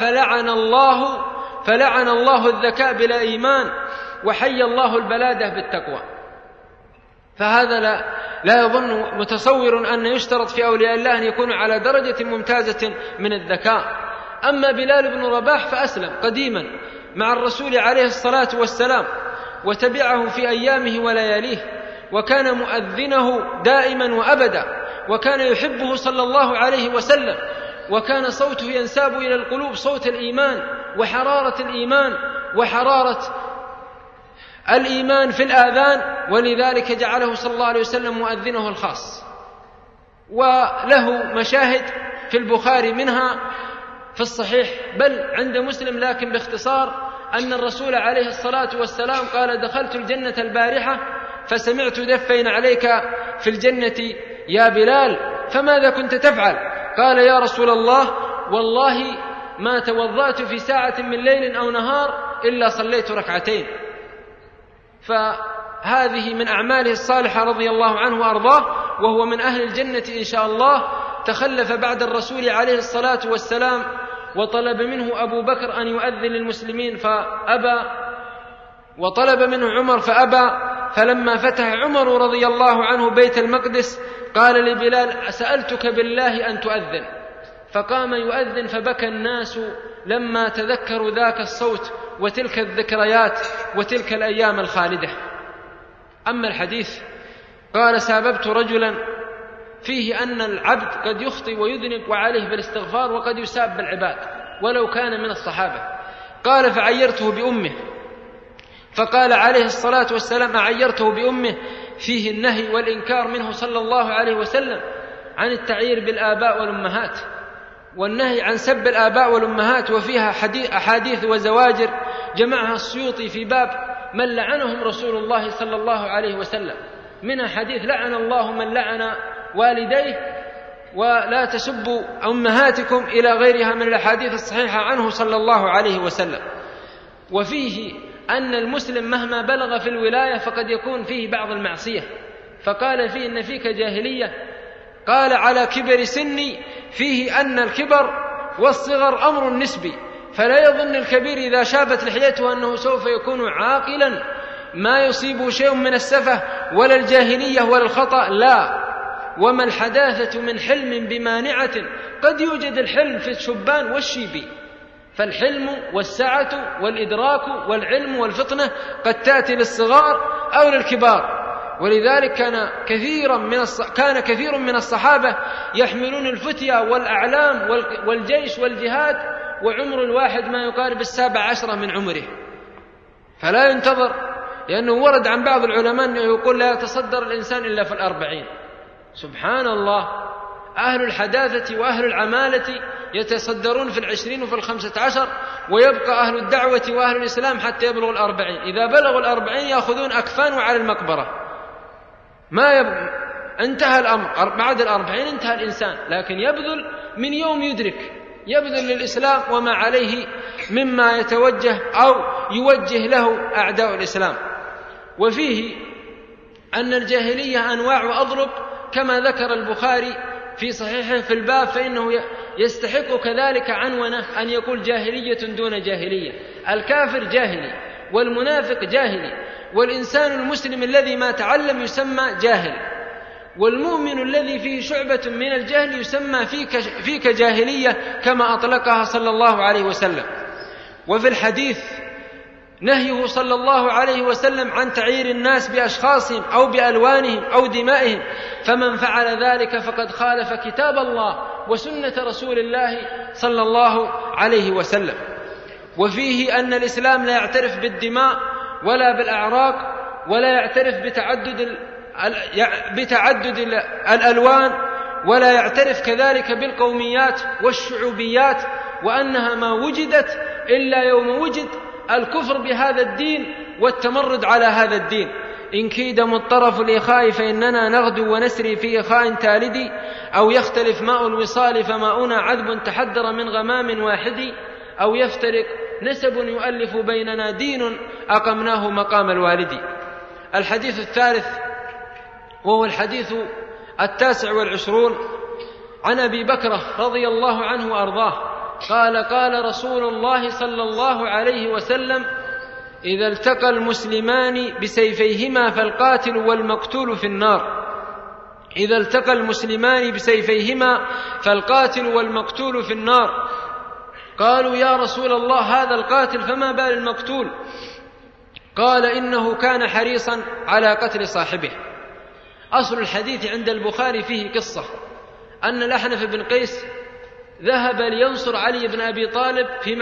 فلعن الله الذكاء بلا إيمان، وحي الله البلادة بالتقوى. فهذا لا يظن متصور أن يشترط في أولياء الله أن يكونوا على درجة ممتازة من الذكاء. أما بلال بن رباح فأسلم قديما مع الرسول عليه الصلاة والسلام، وتبعه في أيامه ولياليه، وكان مؤذنه دائما وأبدا، وكان يحبه صلى الله عليه وسلم، وكان صوته ينساب إلى القلوب، صوت الإيمان وحرارة الإيمان وحرارة الإيمان في الآذان، ولذلك جعله صلى الله عليه وسلم مؤذنه الخاص. وله مشاهد في البخاري منها في الصحيح بل عند مسلم لكن باختصار، أن الرسول عليه الصلاة والسلام قال: دخلت الجنة البارحة فسمعت دفين عليك في الجنة يا بلال، فماذا كنت تفعل؟ قال: يا رسول الله، والله ما توضأت في ساعة من ليل أو نهار إلا صليت ركعتين. فهذه من أعماله الصالحة رضي الله عنه وأرضاه، وهو من أهل الجنة إن شاء الله. تخلف بعد الرسول عليه الصلاة والسلام، وطلب منه أبو بكر أن يؤذن للمسلمين فأبى، وطلب منه عمر فأبى. فلما فتح عمر رضي الله عنه بيت المقدس قال لبلال: سألتك بالله أن تؤذن. فقام يؤذن، فبكى الناس لما تذكروا ذاك الصوت وتلك الذكريات وتلك الأيام الخالدة. أما الحديث قال: ساببت رجلا، فيه أن العبد قد يخطئ ويذنب وعليه بالاستغفار، وقد يساب بالعباد ولو كان من الصحابة. قال: فعيرته بأمه. فقال عليه الصلاة والسلام: أعيرته بأمه؟ فيه النهي والإنكار منه صلى الله عليه وسلم عن التعيير بالآباء والأمهات، والنهي عن سب الآباء والأمهات، وفيها أحاديث وزواجر جمعها السيوطي في باب من لعنهم رسول الله صلى الله عليه وسلم. منها حديث: لعن الله من لعن والديه، ولا تسبوا أمهاتكم، إلى غيرها من الأحاديث الصحيحة عنه صلى الله عليه وسلم. وفيه أن المسلم مهما بلغ في الولاية فقد يكون فيه بعض المعصية، فقال فيه: إن فيك جاهلية. قال: على كبر سني، فيه أن الكبر والصغر أمر نسبي، فلا يظن الكبير إذا شابت لحيته أنه سوف يكون عاقلا ما يصيبه شيء من السفه ولا الجاهلية ولا الخطأ، لا. وما الحداثة من حلم بمانعة؟ قد يوجد الحلم في الشبان والشيبي، فالحلم والسعة والإدراك والعلم والفطنة قد تأتي للصغار أو للكبار. ولذلك كان كثير من الصحابة يحملون الفتية والأعلام والجيش والجهاد وعمر الواحد ما يقارب 17 من عمره، فلا ينتظر، لأنه ورد عن بعض العلماء أنه يقول: لا يتصدر الإنسان إلا في 40. سبحان الله، أهل الحداثة وأهل العمالة يتصدرون في 20 وفي 15، ويبقى أهل الدعوة وأهل الإسلام حتى يبلغوا 40. إذا بلغوا 40 يأخذون أكفان وعلى المقبرة، انتهى الأمر. بعد 40 انتهى الإنسان، لكن يبذل من يوم يدرك، يبذل للإسلام وما عليه مما يتوجه أو يوجه له أعداء الإسلام. وفيه أن الجاهلية أنواع وأضرب، كما ذكر البخاري في صحيحه في الباب، فإنه يستحق كذلك عنونه أن يقول جاهلية دون جاهلية. الكافر جاهلي، والمنافق جاهلي، والإنسان المسلم الذي ما تعلم يسمى جاهل، والمؤمن الذي فيه شعبة من الجهل يسمى فيك جاهلية، كما أطلقها صلى الله عليه وسلم. وفي الحديث نهيه صلى الله عليه وسلم عن تعيير الناس بأشخاصهم أو بألوانهم أو دمائهم، فمن فعل ذلك فقد خالف كتاب الله وسنة رسول الله صلى الله عليه وسلم. وفيه أن الإسلام لا يعترف بالدماء ولا بالأعراق، ولا يعترف بتعدد الألوان، ولا يعترف كذلك بالقوميات والشعوبيات، وأنها ما وجدت إلا يوم وجد الكفر بهذا الدين والتمرد على هذا الدين. إن كيد مضطرف الإخاء فإننا نغدو ونسري في إخاء تالدي، أو يختلف ماء الوصال فماؤنا عذب تحدر من غمام واحد، أو يفترق نسب يؤلف بيننا دين أقمناه مقام الوالد. الحديث الثالث وهو الحديث 29 عن أبي بكرة رضي الله عنه وأرضاه قال: قال رسول الله صلى الله عليه وسلم: إذا التقى المسلمان بسيفيهما فالقاتل والمقتول في النار. إذا التقى المسلمان بسيفيهما فالقاتل والمقتول في النار. قالوا: يا رسول الله، هذا القاتل فما بال المقتول؟ قال: إنه كان حريصا على قتل صاحبه. أصل الحديث عند البخاري فيه قصة أن الأحنف بن قيس ذهب لينصر علي بن أبي طالب في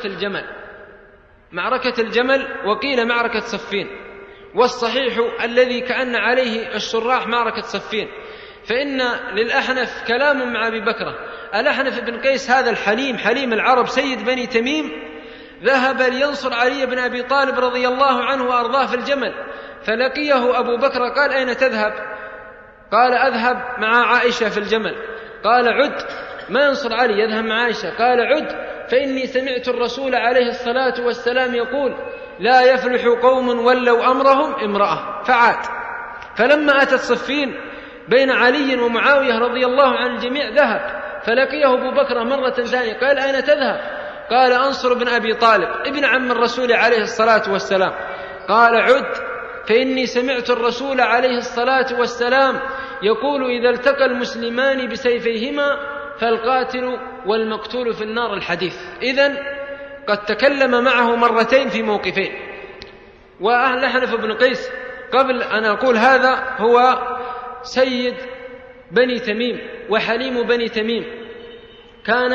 معركة الجمل وقيل معركة صفين، والصحيح الذي كأن عليه الشراح معركة صفين، فإن للأحنف كلام مع أبي بكرة. الأحنف بن قيس هذا الحليم، حليم العرب، سيد بني تميم، ذهب لينصر علي بن أبي طالب رضي الله عنه وأرضاه في الجمل، فلقيه أبو بكر قال: أين تذهب؟ قال: أذهب مع عائشة في الجمل. قال: عد، ما ينصر علي، يذهب مع عائشة. قال: عد، فإني سمعت الرسول عليه الصلاة والسلام يقول: لا يفلح قوم ولوا أمرهم امرأة. فعاد. فلما أتت صفين بين علي ومعاوية رضي الله عن الجميع ذهب، فلقيه أبو بكر مرة ثانية قال: أين تذهب؟ قال: أنصر بن أبي طالب ابن عم الرسول عليه الصلاة والسلام. قال: عد، فإني سمعت الرسول عليه الصلاة والسلام يقول: إذا التقى المسلمان بسيفيهما فالقاتل والمقتول في النار. الحديث. إذن قد تكلم معه مرتين في موقفين. والأحنف بن قيس قبل أن أقول هذا هو سيد بني تميم وحليم بني تميم، كان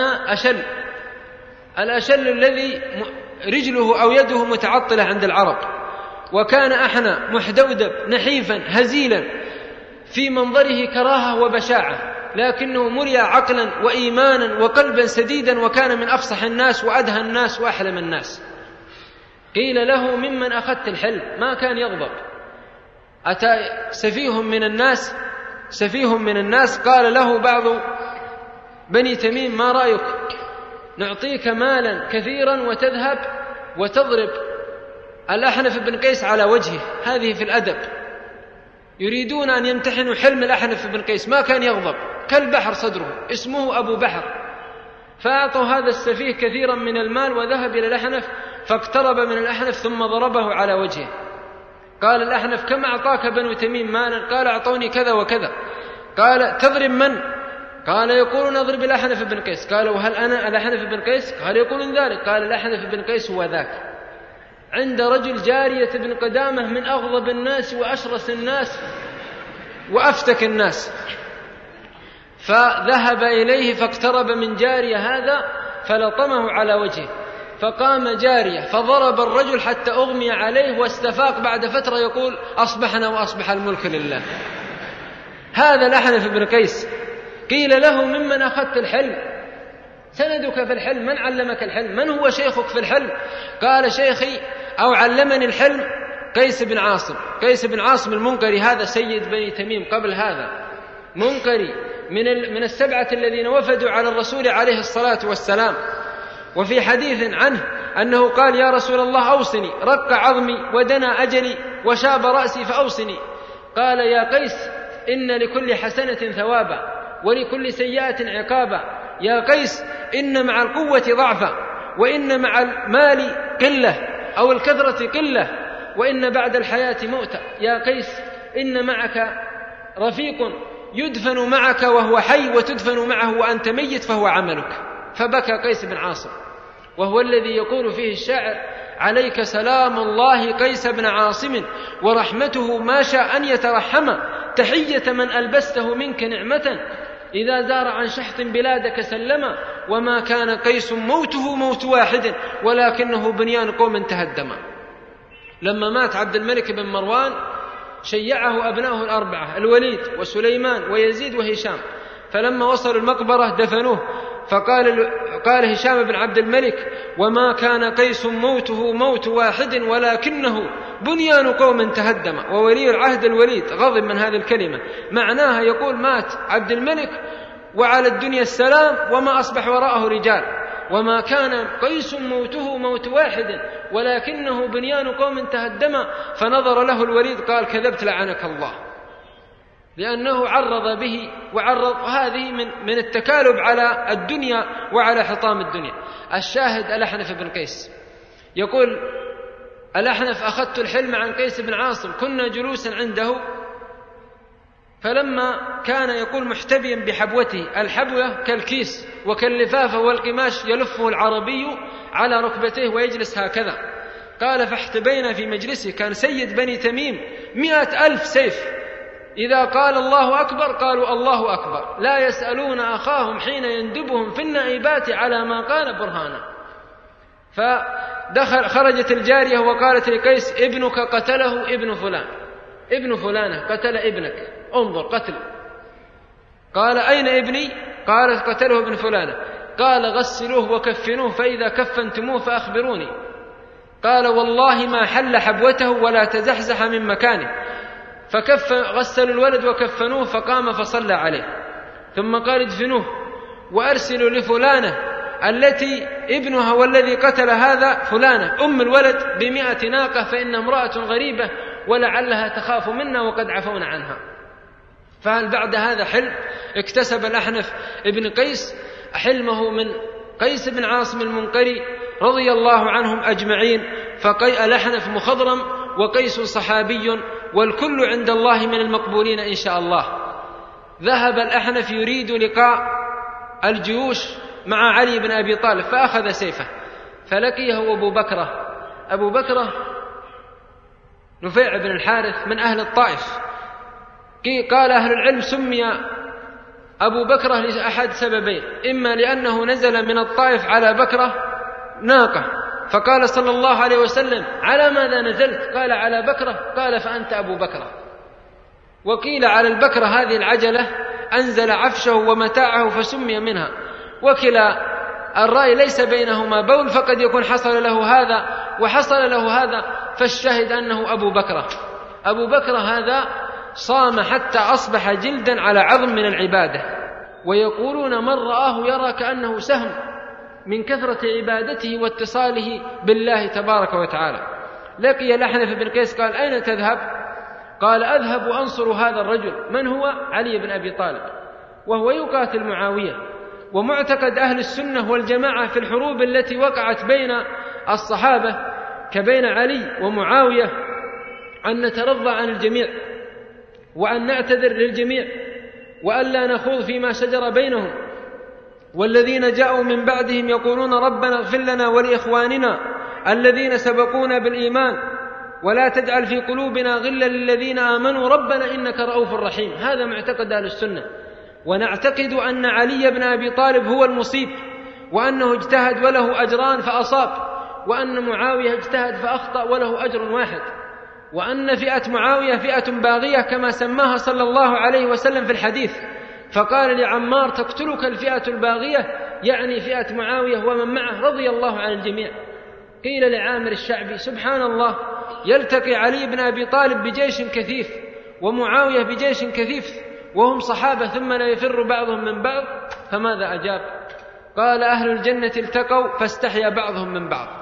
الأشل الذي رجله أو يده متعطلة عند العرب، وكان أحنى محدودب نحيفا هزيلا في منظره كراهة وبشاعة، لكنه مري عقلا وإيمانا وقلبا سديدا، وكان من أفصح الناس وأدهى الناس وأحلم الناس. قيل له: ممن أخذت الحلم؟ ما كان يغضب. أتى سفيه من الناس قال له بعض بني تميم: ما رأيك؟ نعطيك مالا كثيرا وتذهب وتضرب الأحنف بن قيس على وجهه. هذه في الأدب. يريدون أن يمتحنوا حلم الأحنف بن قيس، ما كان يغضب، كالبحر صدره، اسمه أبو بحر. فأعطوا هذا السفيه كثيرا من المال وذهب إلى الأحنف، فاقترب من الأحنف ثم ضربه على وجهه. قال الأحنف: كم أعطاك بنو تميم مالا؟ قال: أعطوني كذا وكذا. قال: تضرب من؟ قال: يقولون اضرب الأحنف بن قيس. قال: وهل أنا الأحنف بن قيس؟ قال: يقولون ذلك. قال: الأحنف بن قيس هو ذاك. عند رجل جارية بن قدامة من أغضب الناس وأشرس الناس وأفتك الناس، فذهب إليه فاقترب من جارية هذا فلطمه على وجهه، فقام جارية فضرب الرجل حتى أغمي عليه، واستفاق بعد فترة يقول: أصبحنا وأصبح الملك لله. هذا الأحنف بن قيس. قيل له: ممن أخذت الحلم؟ سندك في الحلم، من علمك الحلم؟ من هو شيخك في الحلم؟ قال: شيخي أو علمني الحلم قيس بن عاصم المنقري، هذا سيد بني تميم قبل هذا، منقري من السبعة الذين وفدوا على الرسول عليه الصلاة والسلام. وفي حديث عنه أنه قال: يا رسول الله أوصني، رق عظمي ودنا أجلي وشاب رأسي فأوصني. قال: يا قيس، إن لكل حسنة ثوابا ولكل سيئة عقابا. يا قيس، إن مع القوة ضعفا، وإن مع المال قلة أو الكثرة قلة، وإن بعد الحياة موتا. يا قيس، إن معك رفيق يدفن معك وهو حي وتدفن معه وأنت ميت فهو عملك. فبكى قيس بن عاصم، وهو الذي يقول فيه الشاعر: عليك سلام الله قيس بن عاصم، ورحمته ما شاء أن يترحم، تحية من ألبسته منك نعمة، إذا زار عن شحط بلادك سلما، وما كان قيس موته موت واحد، ولكنه بنيان قوم تهدما. لما مات عبد الملك بن مروان شيعه أبناؤه الأربعة: الوليد وسليمان ويزيد وهشام، فلما وصلوا المقبرة دفنوه، فقال هشام بن عبد الملك: وما كان قيس موته موت واحد، ولكنه بنيان قوم تهدم. وولي العهد الوليد غضب من هذه الكلمة، معناها يقول: مات عبد الملك وعلى الدنيا السلام وما أصبح وراءه رجال، وما كان قيس موته موت واحد ولكنه بنيان قوم تهدم. فنظر له الوليد قال: كذبت لعنك الله، لأنه عرض به وعرض هذه من التكالب على الدنيا وعلى حطام الدنيا. الشاهد الأحنف بن قيس يقول: الأحنف أخذت الحلم عن قيس بن عاصم، كنا جلوسا عنده، فلما كان يقول محتبيا بحبوته، الحبوة كالكيس وكاللفافة والقماش يلفه العربي على ركبته ويجلس هكذا. قال: فاحتبينا في مجلسه، كان سيد بني تميم 100,000 سيف إذا قال الله أكبر قالوا الله أكبر، لا يسألون أخاهم حين يندبهم في النائبات على ما قال برهانا. خرجت الجارية وقالت لقيس: ابنك قتله ابن فلان، ابن فلانة قتل ابنك، انظر قتل. قال: أين ابني؟ قالت: قتله ابن فلانة. قال: غسلوه وكفنوه، فإذا كفنتموه فأخبروني. قال: والله ما حل حبوته ولا تزحزح من مكانه. غسلوا الولد وكفنوه، فقام فصلى عليه، ثم قال: ادفنوه وأرسلوا لفلانة التي ابنها والذي قتل هذا فلانة أم الولد ب100 ناقة، فإن امرأة غريبة ولعلها تخاف منا وقد عفونا عنها. فهل بعد هذا حلم؟ اكتسب الأحنف ابن قيس حلمه من قيس بن عاصم المنقري رضي الله عنهم أجمعين. الأحنف مخضرم وقيس صحابي، والكل عند الله من المقبولين إن شاء الله. ذهب الأحنف يريد لقاء الجيوش مع علي بن أبي طالب، فأخذ سيفه فلقيه أبو بكرة نفيع بن الحارث من أهل الطائف. قال أهل العلم: سمي أبو بكرة لأحد سببين: إما لأنه نزل من الطائف على بكرة ناقة، فقال صلى الله عليه وسلم: على ماذا نزلت؟ قال: على بكرة. قال: فأنت أبو بكرة. وقيل على البكرة هذه العجلة أنزل عفشه ومتاعه فسمي منها. وكلا الرأي ليس بينهما بول، فقد يكون حصل له هذا وحصل له هذا، فالشاهد أنه أبو بكرة. أبو بكرة هذا صام حتى أصبح جلدا على عظم من العبادة، ويقولون من رآه يرى كأنه سهم من كثرة عبادته واتصاله بالله تبارك وتعالى. لقي الأحنف بن قيس قال: أين تذهب؟ قال: أذهب وأنصر هذا الرجل. من هو؟ علي بن أبي طالب، وهو يقاتل معاوية. ومعتقد أهل السنة والجماعة في الحروب التي وقعت بين الصحابة كبين علي ومعاوية أن نترضى عن الجميع، وأن نعتذر للجميع، وأن لا نخوض فيما شجر بينهم. والذين جاءوا من بعدهم يقولون: ربنا اغفر لنا ولإخواننا الذين سبقونا بالإيمان ولا تجعل في قلوبنا غلا للذين آمنوا ربنا إنك رؤوف رحيم. هذا معتقد أهل السنة. ونعتقد أن علي بن أبي طالب هو المصيب، وأنه اجتهد وله أجران فأصاب، وأن معاوية اجتهد فأخطأ وله أجر واحد، وأن فئة معاوية فئة باغية كما سماها صلى الله عليه وسلم في الحديث، فقال لعمار: تقتلك الفئة الباغية، يعني فئة معاوية ومن معه رضي الله عن الجميع. قيل لعامر الشعبي: سبحان الله، يلتقي علي بن أبي طالب بجيش كثيف ومعاوية بجيش كثيف وهم صحابة ثم لا يفر بعضهم من بعض، فماذا أجاب؟ قال: أهل الجنة التقوا فاستحيا بعضهم من بعض.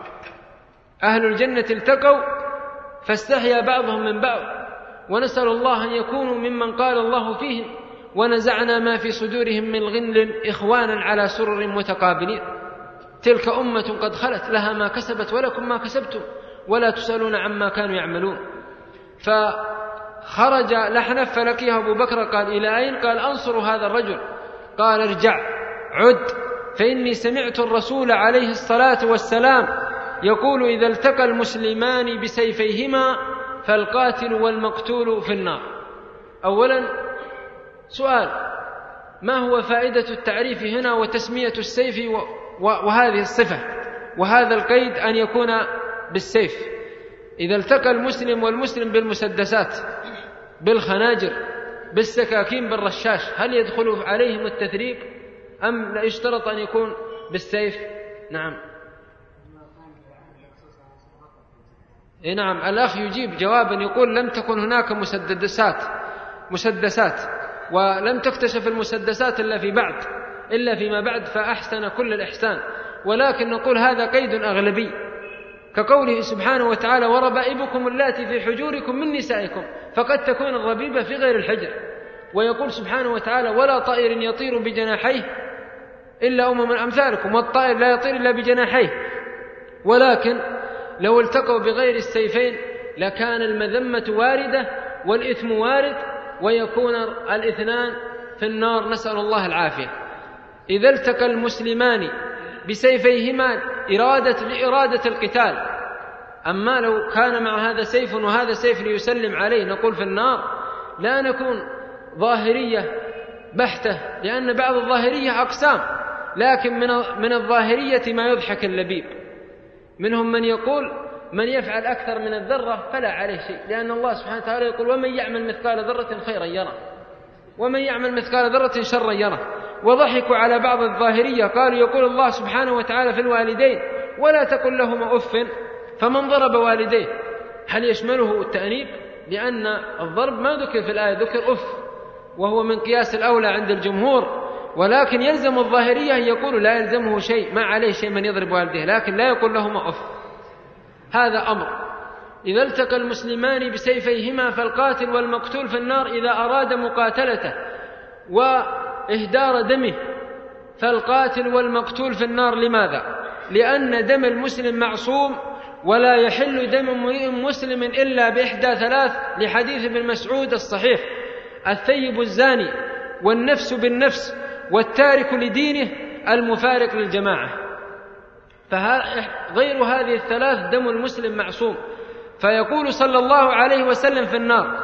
أهل الجنة التقوا فاستحيا بعضهم من بعض، ونسأل الله أن يكونوا ممن قال الله فيهم: ونزعنا ما في صدورهم من غل إخوانا على سرر متقابلين. تلك أمة قد خلت لها ما كسبت ولكم ما كسبتم ولا تسألون عما كانوا يعملون. فخرج الأحنف فلقيه أبو بكر قال: إلى أين؟ قال: أنصر هذا الرجل. قال: ارجع عد، فإني سمعت الرسول عليه الصلاة والسلام يقول: إذا التقى المسلمان بسيفيهما فالقاتل والمقتول في النار. أولا سؤال: ما هو فائدة التعريف هنا وتسمية السيف وهذه الصفة وهذا القيد أن يكون بالسيف؟ إذا التقى المسلم والمسلم بالمسدسات، بالخناجر، بالسكاكين، بالرشاش، هل يدخل عليهم التثريب أم لا يشترط أن يكون بالسيف؟ نعم. نعم، الأخ يجيب جوابا يقول: لم تكن هناك مسدسات ولم تكتشف المسدسات إلا فيما بعد فأحسن كل الإحسان، ولكن نقول هذا قيد أغلبي، كقوله سبحانه وتعالى: وربائبكم اللاتي في حجوركم من نسائكم، فقد تكون الربيبة في غير الحجر. ويقول سبحانه وتعالى: ولا طائر يطير بجناحيه إلا أمم أمثالكم، والطائر لا يطير إلا بجناحيه. ولكن لو التقوا بغير السيفين لكان المذمة واردة والإثم وارد، ويكون الاثنان في النار، نسأل الله العافية. إذا التقى المسلمان بسيفيهما لإرادة القتال، أما لو كان مع هذا سيف وهذا سيف ليسلم عليه نقول في النار. لا نكون ظاهرية بحتة، لأن بعض الظاهرية أقسام، لكن من الظاهرية ما يضحك اللبيب. منهم من يقول من يفعل أكثر من الذرة فلا عليه شيء، لأن الله سبحانه وتعالى يقول ومن يعمل مثقال ذرة خيرا يره ومن يعمل مثقال ذرة شرا يره. وضحكوا على بعض الظاهرية، قالوا يقول الله سبحانه وتعالى في الوالدين ولا تقل لهما أف فمن ضرب والديه، هل يشمله التأنيب؟ لأن الضرب ما ذكر في الآية، ذكر أف، وهو من قياس الأولى عند الجمهور، ولكن يلزم الظاهرية يقول لا يلزمه شيء، ما عليه شيء من يضرب والديه، لكن لا يقول لهما أف. هذا أمر. إذا التقى المسلمان بسيفيهما فالقاتل والمقتول في النار إذا أراد مقاتلته وإهدار دمه، فالقاتل والمقتول في النار. لماذا؟ لأن دم المسلم معصوم، ولا يحل دم امرئ مسلم إلا بإحدى ثلاث، لحديث ابن مسعود الصحيح: الثيب الزاني، والنفس بالنفس، والتارك لدينه، المفارق للجماعة. فغير هذه الثلاث دم المسلم معصوم. فيقول صلى الله عليه وسلم في النار.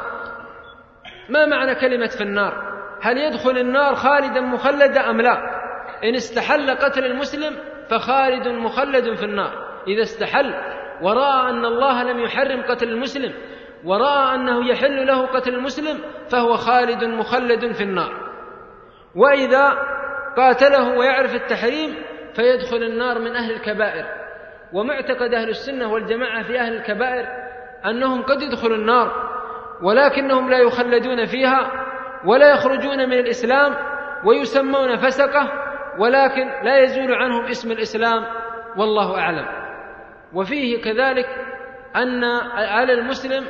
ما معنى كلمة في النار؟ هل يدخل النار خالدا مخلدا أم لا؟ إن استحل قتل المسلم فخالد مخلد في النار، إذا استحل ورأى أن الله لم يحرم قتل المسلم ورأى أنه يحل له قتل المسلم فهو خالد مخلد في النار. وإذا قاتله ويعرف التحريم فيدخل النار من أهل الكبائر. ومعتقد أهل السنة والجماعة في أهل الكبائر أنهم قد يدخلوا النار ولكنهم لا يخلدون فيها ولا يخرجون من الإسلام، ويسمون فسقة، ولكن لا يزول عنهم اسم الإسلام، والله أعلم. وفيه كذلك أن على المسلم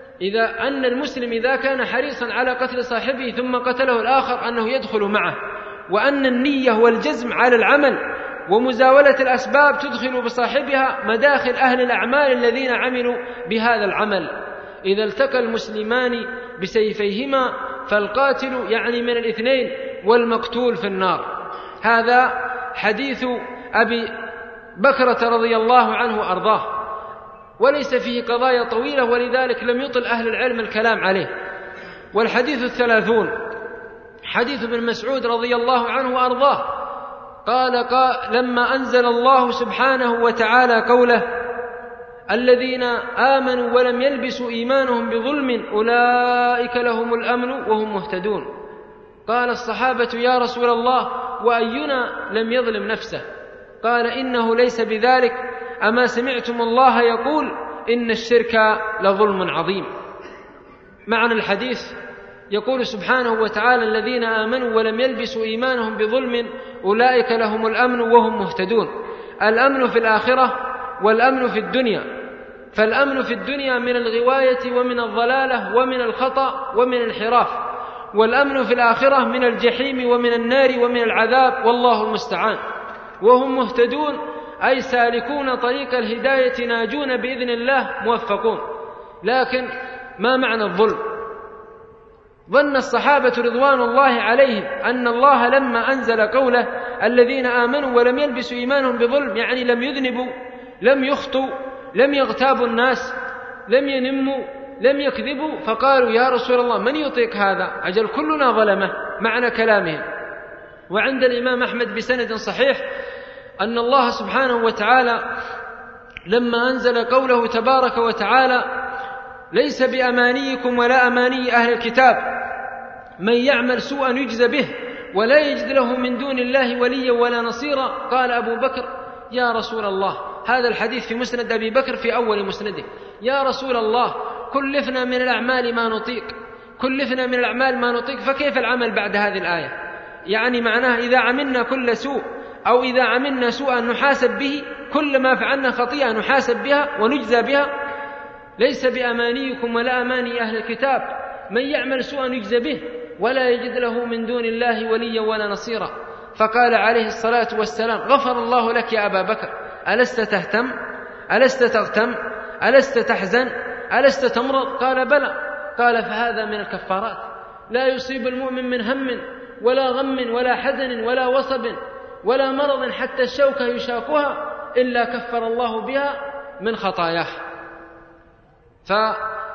إذا كان حريصا على قتل صاحبه ثم قتله الآخر أنه يدخل معه، وأن النية والجزم على العمل ومزاولة الأسباب تدخل بصاحبها مداخل أهل الأعمال الذين عملوا بهذا العمل. إذا التقى المسلمان بسيفيهما فالقاتل يعني من الاثنين والمقتول في النار. هذا حديث أبي بكرة رضي الله عنه وأرضاه، وليس فيه قضايا طويلة، ولذلك لم يطل أهل العلم الكلام عليه. والحديث 30 حديث ابن مسعود رضي الله عنه وأرضاه قال لما أنزل الله سبحانه وتعالى قوله: الذين آمنوا ولم يلبسوا إيمانهم بظلم أولئك لهم الأمن وهم مهتدون. قال الصحابة: يا رسول الله، وأينا لم يظلم نفسه؟ قال: إنه ليس بذلك، أما سمعتم الله يقول: إن الشرك لظلم عظيم. معنى الحديث: يقول سبحانه وتعالى: الذين آمنوا ولم يلبسوا إيمانهم بظلم أولئك لهم الأمن وهم مهتدون. الأمن في الآخرة والأمن في الدنيا. فالأمن في الدنيا من الغواية ومن الضلالة ومن الخطأ ومن الانحراف، والأمن في الآخرة من الجحيم ومن النار ومن العذاب، والله المستعان. وهم مهتدون أي سالكون طريق الهداية، ناجون بإذن الله، موفقون. لكن ما معنى الظلم؟ ظن الصحابة رضوان الله عليهم أن الله لما أنزل قوله: الذين آمنوا ولم يلبسوا إيمانهم بظلم، يعني لم يذنبوا، لم يخطوا، لم يغتابوا الناس، لم ينموا، لم يكذبوا، فقالوا: يا رسول الله، من يطيق هذا؟ أجل كلنا ظلمه، معنى كلامهم. وعند الإمام أحمد بسند صحيح أن الله سبحانه وتعالى لما أنزل قوله تبارك وتعالى: ليس بأمانيكم ولا أماني أهل الكتاب، من يعمل سوءا يجزى به ولا يجد له من دون الله وليا ولا نصيرا. قال أبو بكر: يا رسول الله، هذا الحديث في مسند أبي بكر في أول مسنده: يا رسول الله، كلفنا من الأعمال ما نطيق، كلفنا من الأعمال ما نطيق، فكيف العمل بعد هذه الآية؟ يعني معناه إذا عملنا كل سوء أو إذا عملنا سوءا نحاسب به، كل ما فعلنا خطيئة نحاسب بها ونجزى بها. ليس بأمانيكم ولا أماني أهل الكتاب، من يعمل سوءا يجزى به ولا يجد له من دون الله وليا ولا نصيرا. فقال عليه الصلاة والسلام: غفر الله لك يا أبا بكر، ألست تهتم؟ ألست تغتم؟ ألست تحزن؟ ألست تمرض؟ قال: بلى. قال: فهذا من الكفارات، لا يصيب المؤمن من هم ولا غم ولا حزن ولا وصب ولا مرض حتى الشوكة يشاكها إلا كفر الله بها من خطاياه.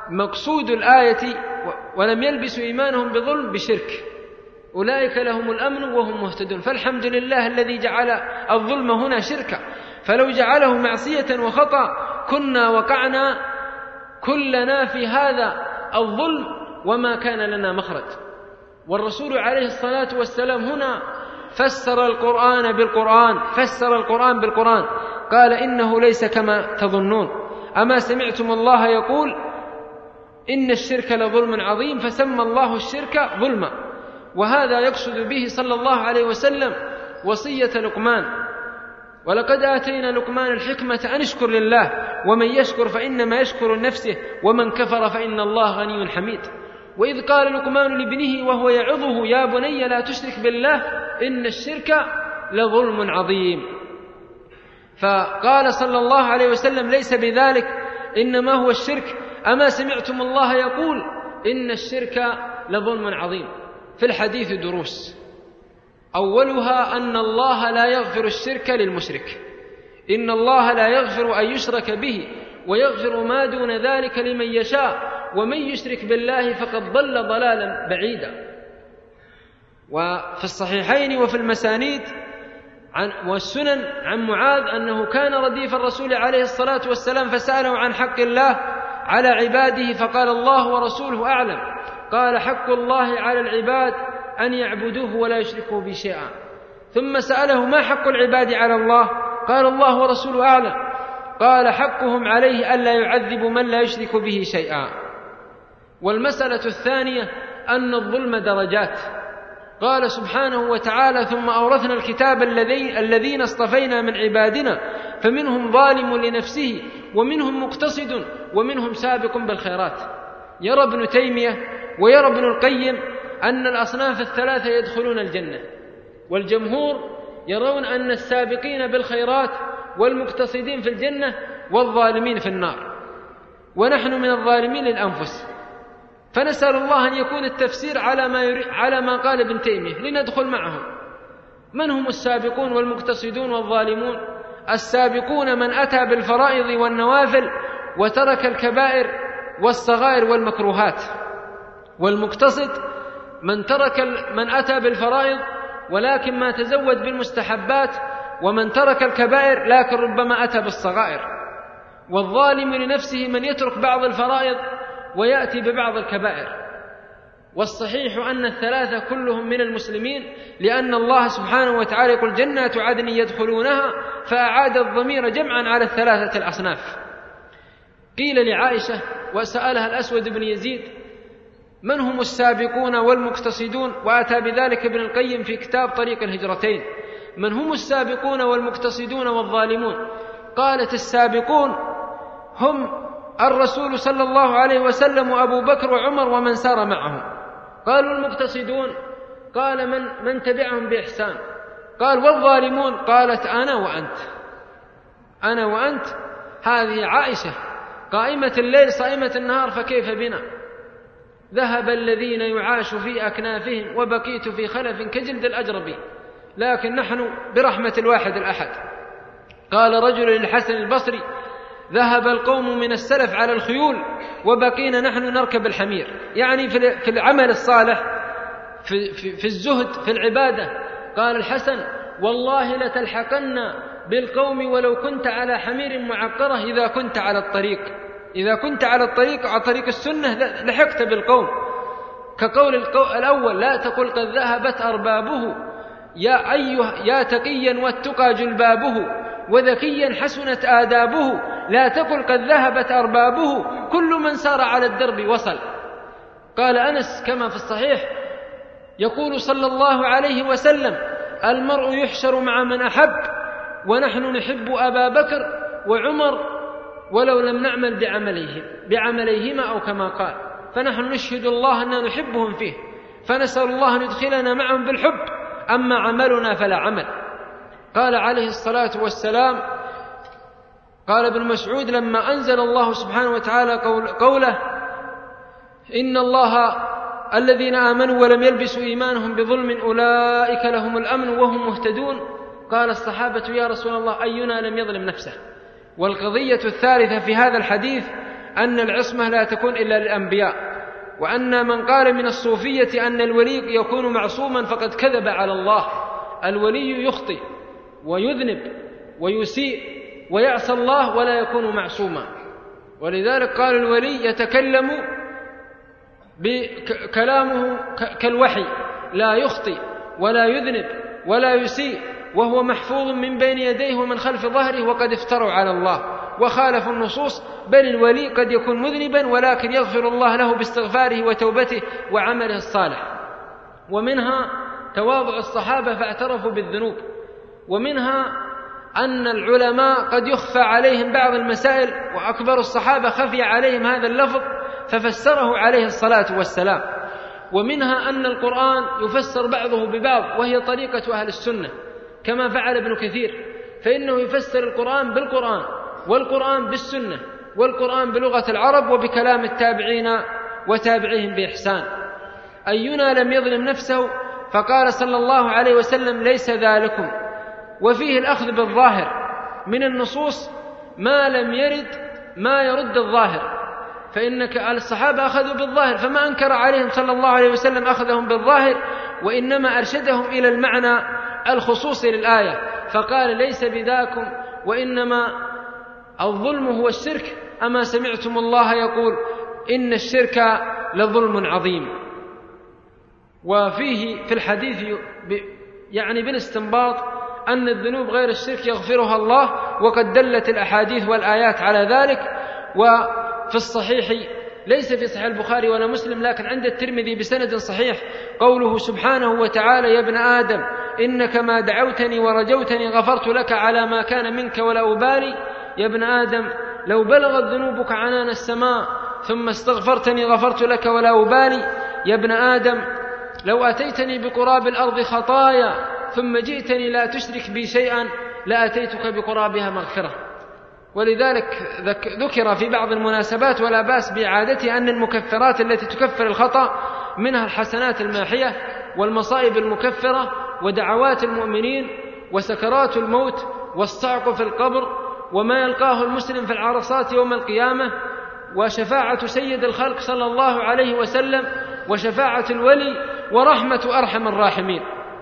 مقصود الآية ولم يلبسوا إيمانهم بظلم بشرك، أولئك لهم الأمن وهم مهتدون. فالحمد لله الذي جعل الظلم هنا شركا، فلو جعله معصية وخطأ كنا وقعنا كلنا في هذا الظلم وما كان لنا مخرج. والرسول عليه الصلاة والسلام هنا فسر القرآن بالقرآن، قال إنه ليس كما تظنون، أما سمعتم الله يقول إن الشرك لظلم عظيم، فسمى الله الشرك ظلما. وهذا يقصد به صلى الله عليه وسلم وصية لقمان: ولقد آتينا لقمان الحكمة أن اشكر لله ومن يشكر فإنما يشكر لنفسه ومن كفر فإن الله غني حميد. وإذ قال لقمان لابنه وهو يعظه: يا بني لا تشرك بالله إن الشرك لظلم عظيم. فقال صلى الله عليه وسلم: ليس بذلك، إنما هو الشرك، أما سمعتم الله يقول إن الشرك لظلم عظيم. في الحديث دروس، أولها أن الله لا يغفر الشرك للمشرك، إن الله لا يغفر أن يشرك به ويغفر ما دون ذلك لمن يشاء، ومن يشرك بالله فقد ضل ضلالا بعيدا. وفي الصحيحين وفي المسانيد والسنن عن معاذ أنه كان رديف الرسول عليه الصلاة والسلام فسأله عن حق الله على عباده فقال: الله ورسوله أعلم. قال: حق الله على العباد أن يعبدوه ولا يشركوا به شيئا. ثم سأله: ما حق العباد على الله؟ قال: الله ورسوله أعلم. قال: حقهم عليه ألا يعذب من لا يشرك به شيئا. والمسألة الثانية أن الظلم درجات. قال سبحانه وتعالى: ثم أورثنا الكتاب الذين اصطفينا من عبادنا فمنهم ظالم لنفسه ومنهم مقتصد ومنهم سابق بالخيرات. يرى ابن تيمية ويرى ابن القيم أن الأصناف الثلاثة يدخلون الجنة، والجمهور يرون أن السابقين بالخيرات والمقتصدين في الجنة والظالمين في النار، ونحن من الظالمين للأنفس. فنسأل الله أن يكون التفسير على ما قال ابن تيمية لندخل معهم. من هم السابقون والمقتصدون والظالمون؟ السابقون من أتى بالفرائض والنوافل وترك الكبائر والصغائر والمكروهات، والمقتصد من أتى بالفرائض ولكن ما تزود بالمستحبات، ومن ترك الكبائر لكن ربما أتى بالصغائر. والظالم لنفسه من يترك بعض الفرائض ويأتي ببعض الكبائر. والصحيح أن الثلاثة كلهم من المسلمين، لأن الله سبحانه وتعالى يقول: جنات عدن يدخلونها، فأعاد الضمير جمعا على الثلاثة الأصناف. قيل لعائشة وسألها الأسود بن يزيد: من هم السابقون والمقتصدون؟ وأتى بذلك ابن القيم في كتاب طريق الهجرتين: من هم السابقون والمقتصدون والظالمون؟ قالت: السابقون هم الرسول صلى الله عليه وسلم وأبو بكر وعمر ومن سار معهم. قالوا: المقتصدون؟ قال: من تبعهم بإحسان. قال: والظالمون؟ قالت: أنا وأنت. هذه عائشة قائمة الليل صائمة النهار، فكيف بنا؟ ذهب الذين يعاش في أكنافهم وبقيت في خلف كجلد الأجرب، لكن نحن برحمة الواحد الأحد. قال رجل للحسن البصري: ذهب القوم من السلف على الخيول وبقينا نحن نركب الحمير، يعني في العمل الصالح، في الزهد، في العبادة. قال الحسن: والله لتلحقن بالقوم ولو كنت على حمير معقرة إذا كنت على الطريق على طريق السنة لحقت بالقوم. كقول الأول: لا تقل قد ذهبت أربابه يا تقيا والتقى جلبابه وذكيا حسنت آدابه، لا تقل قد ذهبت أربابه كل من سار على الدرب وصل. قال أنس كما في الصحيح يقول صلى الله عليه وسلم: المرء يحشر مع من أحب، ونحن نحب أبا بكر وعمر ولو لم نعمل بعمليهما أو كما قال. فنحن نشهد الله أننا نحبهم فيه، فنسأل الله أن يدخلنا معهم بالحب، أما عملنا فلا عمل. قال عليه الصلاة والسلام، قال ابن مسعود لما أنزل الله سبحانه وتعالى قوله: إن الله الذين آمنوا ولم يلبسوا إيمانهم بظلم أولئك لهم الأمن وهم مهتدون، قال الصحابة: يا رسول الله أينا لم يظلم نفسه؟ والقضية الثالثة في هذا الحديث أن العصمة لا تكون إلا للأنبياء، وأن من قال من الصوفية أن الولي يكون معصوما فقد كذب على الله. الولي يخطئ ويذنب ويسيء ويعصى الله ولا يكون معصوما، ولذلك قال الولي يتكلم بكلامه كالوحي، لا يخطئ ولا يذنب ولا يسيء، وهو محفوظ من بين يديه ومن خلف ظهره، وقد افتروا على الله وخالفوا النصوص. بل الولي قد يكون مذنبا ولكن يغفر الله له باستغفاره وتوبته وعمله الصالح. ومنها تواضع الصحابة فاعترفوا بالذنوب، ومنها أن العلماء قد يخفى عليهم بعض المسائل، وأكبر الصحابة خفي عليهم هذا اللفظ ففسره عليه الصلاة والسلام. ومنها أن القرآن يفسر بعضه ببعض، وهي طريقة أهل السنة، كما فعل ابن كثير، فإنه يفسر القرآن بالقرآن، والقرآن بالسنة، والقرآن بلغة العرب وبكلام التابعين وتابعيهم بإحسان. أينا لم يظلم نفسه؟ فقال صلى الله عليه وسلم ليس ذلكم. وفيه الأخذ بالظاهر من النصوص ما لم يرد ما يرد الظاهر، فإن الصحابة أخذوا بالظاهر فما أنكر عليهم صلى الله عليه وسلم أخذهم بالظاهر، وإنما أرشدهم إلى المعنى الخصوصي للآية، فقال ليس بذاكم وإنما الظلم هو الشرك، أما سمعتم الله يقول إن الشرك لظلم عظيم. وفيه في الحديث يعني بالاستنباط أن الذنوب غير الشرك يغفرها الله، وقد دلت الأحاديث والآيات على ذلك. وفي الصحيح ليس في صحيح البخاري ولا مسلم لكن عند الترمذي بسند صحيح قوله سبحانه وتعالى يا ابن آدم إنك ما دعوتني ورجوتني غفرت لك على ما كان منك ولا أبالي. يا ابن آدم لو بلغت ذنوبك عنان السماء ثم استغفرتني غفرت لك ولا أبالي. يا ابن آدم لو أتيتني بقراب الأرض خطايا ثم جئتني لا تشرك بي شيئا لأتيتك بقرابها مغفرة. ولذلك ذكر في بعض المناسبات ولا بأس بإعادتها أن المكفرات التي تكفر الخطأ منها الحسنات الماحية والمصائب المكفرة ودعوات المؤمنين وسكرات الموت والصعق في القبر وما يلقاه المسلم في العرصات يوم القيامة وشفاعة سيد الخلق صلى الله عليه وسلم وشفاعة الولي ورحمة أرحم الراحمين.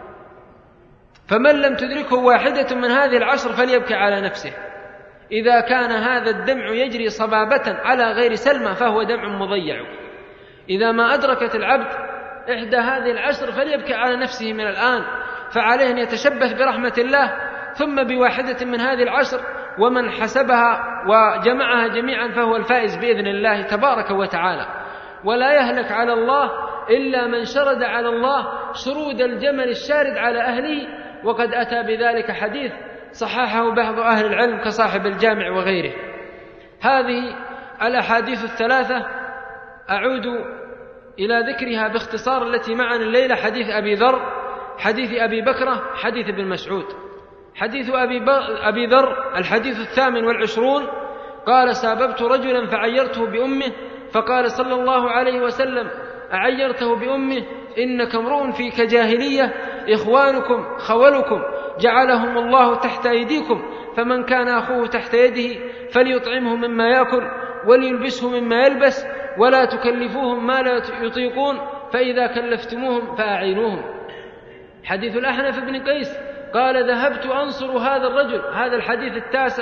فمن لم تدركه واحدة من هذه العشر فليبكي على نفسه. إذا كان هذا الدمع يجري صبابة على غير سلمى فهو دمع مضيع. إذا ما أدركت العبد إحدى هذه العشر فليبكي على نفسه من الآن، فعليه أن يتشبث برحمة الله ثم بواحدة من هذه العشر، ومن حسبها وجمعها جميعا فهو الفائز بإذن الله تبارك وتعالى. ولا يهلك على الله إلا من شرد على الله شرود الجمل الشارد على أهله، وقد أتى بذلك حديث صححه بعض أهل العلم كصاحب الجامع وغيره. هذه الأحاديث الثلاثة أعود إلى ذكرها باختصار التي معنا الليلة: حديث أبي ذر، حديث أبي بكرة، حديث ابن مسعود. حديث أبي ذر الحديث 28 قال: ساببت رجلا فعيرته بأمه فقال صلى الله عليه وسلم: أعيرته بأمه؟ إنك امرؤ فيك جاهلية، إخوانكم خولكم جعلهم الله تحت أيديكم، فمن كان أخوه تحت يده فليطعمه مما يأكل وليلبسه مما يلبس ولا تكلفوهم ما لا يطيقون، فإذا كلفتموهم فأعينوهم. حديث الأحنف بن قيس قال: ذهبت أنصر هذا الرجل، هذا الحديث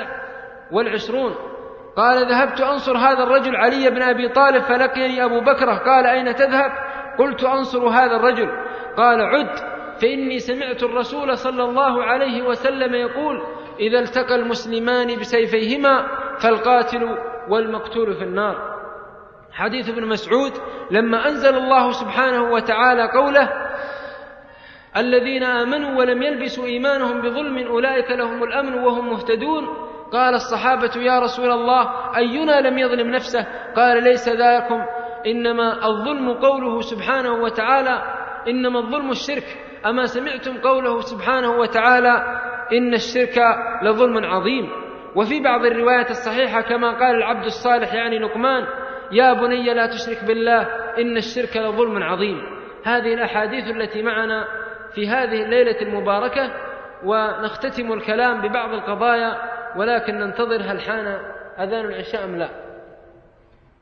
29 قال: ذهبت أنصر هذا الرجل علي بن أبي طالب فلقيني أبو بكرة قال: أين تذهب؟ قلت: أنصر هذا الرجل. قال: عد، فإني سمعت الرسول صلى الله عليه وسلم يقول: إذا التقى المسلمان بسيفيهما فالقاتل والمقتول في النار. حديث ابن مسعود لما أنزل الله سبحانه وتعالى قوله: الذين آمنوا ولم يلبسوا إيمانهم بظلم أولئك لهم الأمن وهم مهتدون، قال الصحابة: يا رسول الله أينا لم يظلم نفسه؟ قال: ليس ذاكم، إنما الظلم قوله سبحانه وتعالى: إنما الظلم الشرك. أما سمعتم قوله سبحانه وتعالى: إن الشرك لظلم عظيم. وفي بعض الروايات الصحيحة كما قال العبد الصالح يعني لقمان: يا بني لا تشرك بالله إن الشرك لظلم عظيم. هذه الأحاديث التي معنا في هذه الليلة المباركة، ونختتم الكلام ببعض القضايا، ولكن ننتظر هل حان أذان العشاء أم لا.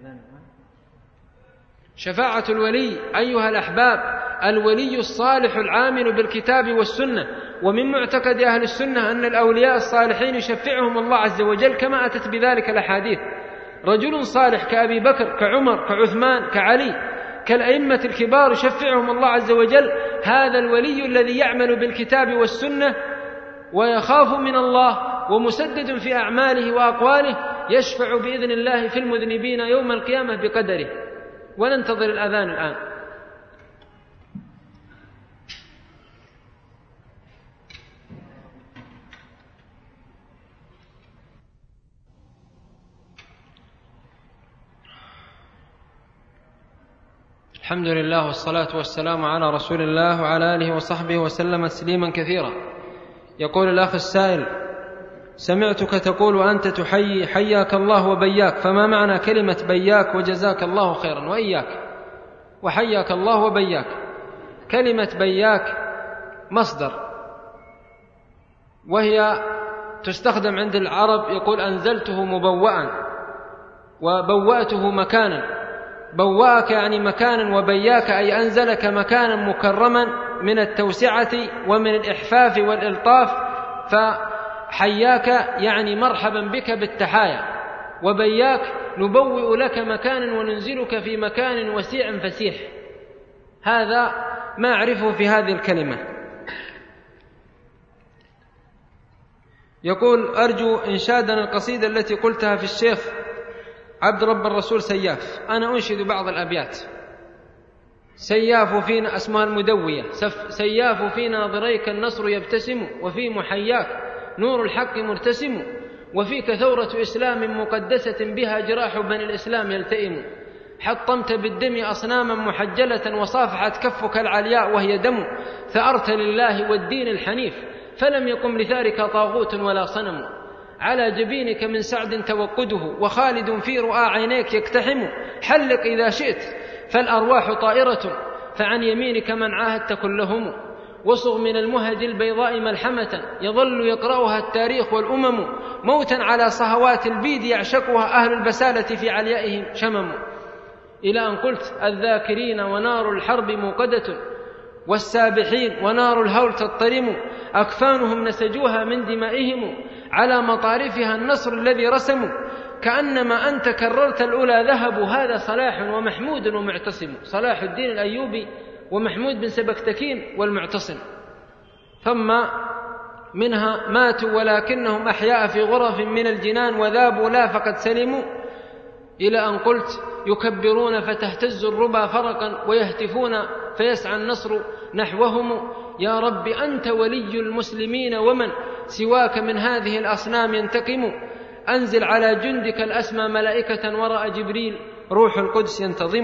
شفاعة الولي أيها الأحباب، الولي الصالح العامل بالكتاب والسنة. ومن معتقد أهل السنة أن الأولياء الصالحين يشفعهم الله عز وجل كما أتت بذلك الأحاديث. رجل صالح كأبي بكر كعمر كعثمان كعلي كالأئمة الكبار يشفعهم الله عز وجل. هذا الولي الذي يعمل بالكتاب والسنة ويخاف من الله ومسدد في أعماله وأقواله يشفع بإذن الله في المذنبين يوم القيامة بقدره. وننتظر الأذان الآن. الحمد لله والصلاة والسلام على رسول الله وعلى آله وصحبه وسلم تسليما كثيرا. يقول الأخ السائل: سمعتك تقول أنت تحيي حياك الله وبياك، فما معنى كلمة بياك وجزاك الله خيرا وإياك وحياك الله وبياك؟ كلمة بياك مصدر، وهي تستخدم عند العرب، يقول أنزلته مبوءا وبوأته مكانا. بوأك يعني مكانا، وبياك أي أنزلك مكانا مكرما من التوسعة ومن الإحفاف والإلطاف. فحياك يعني مرحبا بك بالتحايا، وبياك نبوئ لك مكانا وننزلك في مكان وسيع فسيح. هذا ما أعرفه في هذه الكلمة. يقول: أرجو إنشادنا القصيدة التي قلتها في الشيخ عبد رب الرسول سياف. أنا أنشد بعض الأبيات. سياف فينا، اسمها المدوية، سياف في ناظريك النصر يبتسم، وفي محياك نور الحق مرتسم، وفيك ثورة إسلام مقدسة بها جراح بني الإسلام يلتئم. حطمت بالدم أصناما محجلة، وصافحت كفك العلياء وهي دم. ثأرت لله والدين الحنيف، فلم يقم لثارك طاغوت ولا صنم. على جبينك من سعد توقده، وخالد في رؤى عينيك يقتحم. حلق إذا شئت فالأرواح طائرة، فعن يمينك من عاهدت كلهم. وصغ من المهج البيضاء ملحمة، يظل يقرأها التاريخ والأمم. موتا على صهوات البيد يعشقها أهل البسالة في عليائهم شمم. إلى أن قلت: الذاكرين ونار الحرب موقدة، والسابحين ونار الهول تضطرم. أكفانهم نسجوها من دمائهم، على مطارفها النصر الذي رسموا. كأنما أنت كررت الأولى ذهبوا. هذا صلاح ومحمود ومعتصم. صلاح الدين الأيوبي ومحمود بن سبكتكين والمعتصم. ثم منها: ماتوا ولكنهم أحياء في غرف من الجنان، وذابوا لا فقد سلموا. إلى أن قلت: يكبرون فتهتز الربا فرقا، ويهتفون فيسعى النصر نحوهم. يا رب أنت ولي المسلمين، ومن سواك من هذه الأصنام ينتقم. أنزل على جندك الأسمى ملائكة، وراء جبريل روح القدس ينتظم.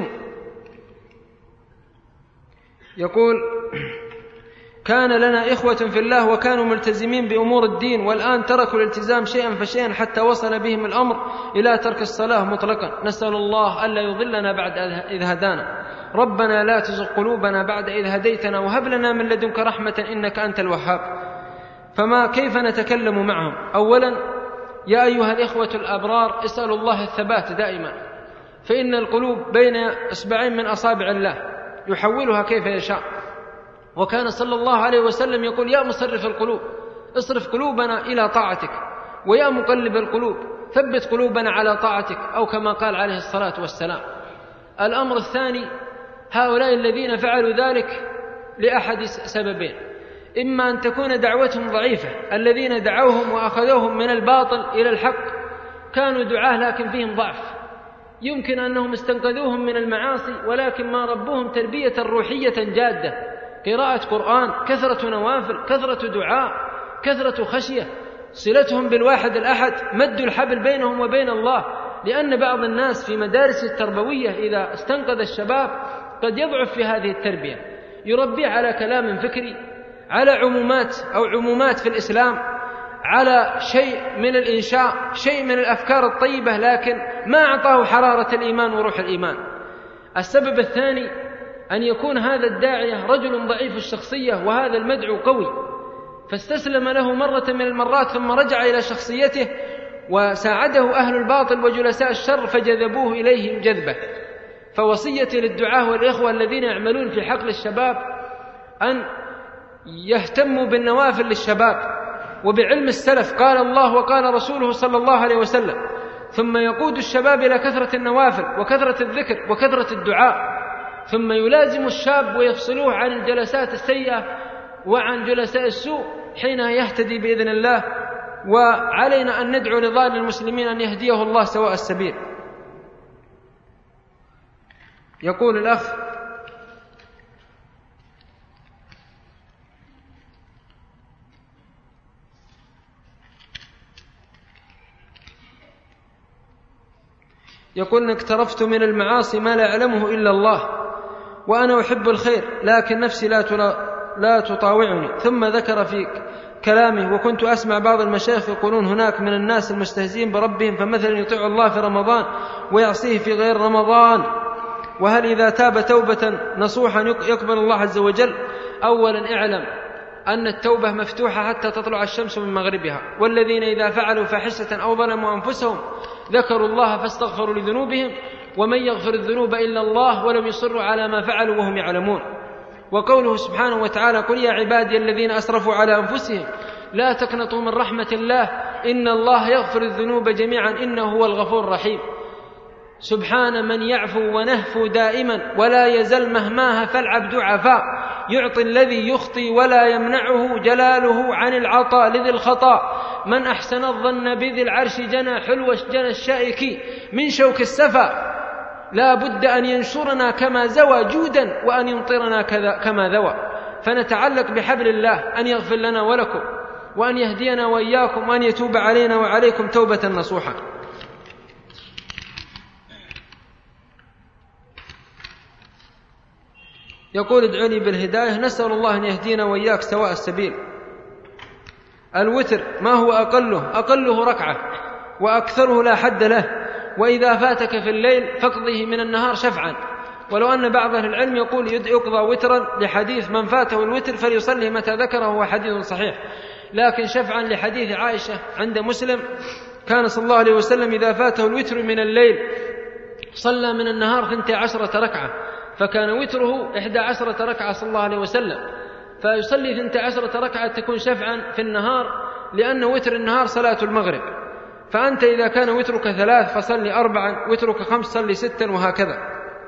يقول: كان لنا إخوة في الله وكانوا ملتزمين بأمور الدين، والآن تركوا الالتزام شيئا فشيئا حتى وصل بهم الأمر إلى ترك الصلاة مطلقا. نسأل الله ألا يضلنا بعد إذ هدانا. ربنا لا تزغ قلوبنا بعد إذ هديتنا، وهب لنا من لدنك رحمة إنك أنت الوهاب. فما كيف نتكلم معهم؟ أولا، يا أيها الإخوة الأبرار، اسألوا الله الثبات دائما، فإن القلوب بين إصبعين من أصابع الله يحولها كيف يشاء. وكان صلى الله عليه وسلم يقول: يا مصرف القلوب اصرف قلوبنا إلى طاعتك، ويا مقلب القلوب ثبت قلوبنا على طاعتك، أو كما قال عليه الصلاة والسلام. الأمر الثاني: هؤلاء الذين فعلوا ذلك لأحد سببين: إما أن تكون دعوتهم ضعيفة، الذين دعوهم وأخذوهم من الباطل إلى الحق كانوا دعاه لكن فيهم ضعف، يمكن أنهم استنقذوهم من المعاصي ولكن ما ربوهم تربية روحية جادة، قراءة قرآن، كثرة نوافل، كثرة دعاء، كثرة خشية، صلتهم بالواحد الأحد، مد الحبل بينهم وبين الله. لأن بعض الناس في مدارس التربوية إذا استنقذ الشباب قد يضعف في هذه التربية، يربي على كلام فكري، على عمومات في الإسلام، على شيء من الإنشاء، شيء من الأفكار الطيبة، لكن ما أعطاه حرارة الإيمان وروح الإيمان. السبب الثاني: أن يكون هذا الداعية رجل ضعيف الشخصية وهذا المدعو قوي، فاستسلم له مرة من المرات ثم رجع إلى شخصيته وساعده أهل الباطل وجلساء الشر فجذبوه إليهم جذبة. فوصيتي للدعاة والإخوة الذين يعملون في حقل الشباب أن يهتموا بالنوافل للشباب وبعلم السلف، قال الله وقال رسوله صلى الله عليه وسلم، ثم يقود الشباب إلى كثرة النوافل وكثرة الذكر وكثرة الدعاء، ثم يلازم الشاب ويفصلوه عن الجلسات السيئة وعن جلساء السوء حين يهتدي بإذن الله. وعلينا أن ندعو لضال المسلمين أن يهديه الله سواء السبيل. يقول الأخ: يقول: اقترفت من المعاصي ما لا يعلمه إلا الله، وأنا أحب الخير لكن نفسي لا تطاوعني. ثم ذكر في كلامه: وكنت أسمع بعض المشايخ يقولون هناك من الناس المستهزئين بربهم، فمثلا يطيع الله في رمضان ويعصيه في غير رمضان، وهل إذا تاب توبة نصوحا يقبل الله عز وجل؟ أولا اعلم أن التوبة مفتوحة حتى تطلع الشمس من مغربها، والذين إذا فعلوا فاحشة أو ظلموا أنفسهم ذكروا الله فاستغفروا لذنوبهم ومن يغفر الذنوب إلا الله ولم يصروا على ما فعلوا وهم يعلمون. وقوله سبحانه وتعالى: قل يا عبادي الذين أسرفوا على أنفسهم لا تقنطوا من رحمة الله إن الله يغفر الذنوب جميعا إنه هو الغفور الرحيم. سبحان من يعفو ونهفو دائما ولا يزل مهماها فالعبد عفا، يعطي الذي يخطي ولا يمنعه جلاله عن العطاء لذي الخطا. من أحسن الظن بذي العرش جنى حلو جنى الشائك من شوك السفا، لا بد أن ينشرنا كما زوى جودا وأن يمطرنا كما ذوى. فنتعلق بحبل الله أن يغفر لنا ولكم وأن يهدينا وإياكم وأن يتوب علينا وعليكم توبة نصوحا. يقول: ادعوا لي بالهداية، نسأل الله أن يهدينا وإياك سواء السبيل. الوتر ما هو أقله ركعة وأكثره لا حد له، وإذا فاتك في الليل فاقضه من النهار شفعا. ولو أن بعض أهل العلم يقول يقضى وترا لحديث من فاته الوتر فليصلي متى ذكره، هو حديث صحيح، لكن شفعا لحديث عائشة عند مسلم كان صلى الله عليه وسلم إذا فاته الوتر من الليل صلى من النهار 12 ركعة، فكان وتره 11 ركعة صلى الله عليه وسلم، فيصلي 12 ركعة تكون شفعا في النهار، لأن وتر النهار صلاة المغرب. فأنت إذا كان وترك 3 فصلي 4، وترك 5 صلي 6، وهكذا.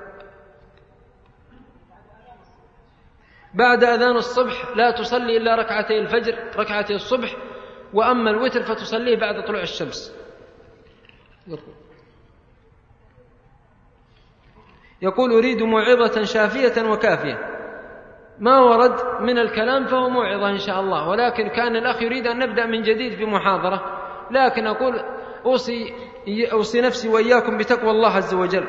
بعد أذان الصبح لا تصلي إلا ركعتي الفجر، ركعتي الصبح، وأما الوتر فتصليه بعد طلوع الشمس. يقول: أريد موعظة شافية وكافية. ما ورد من الكلام فهو موعظة إن شاء الله، ولكن كان الأخ يريد أن نبدأ من جديد بمحاضرة، لكن أقول أوصي نفسي وإياكم بتقوى الله عز وجل.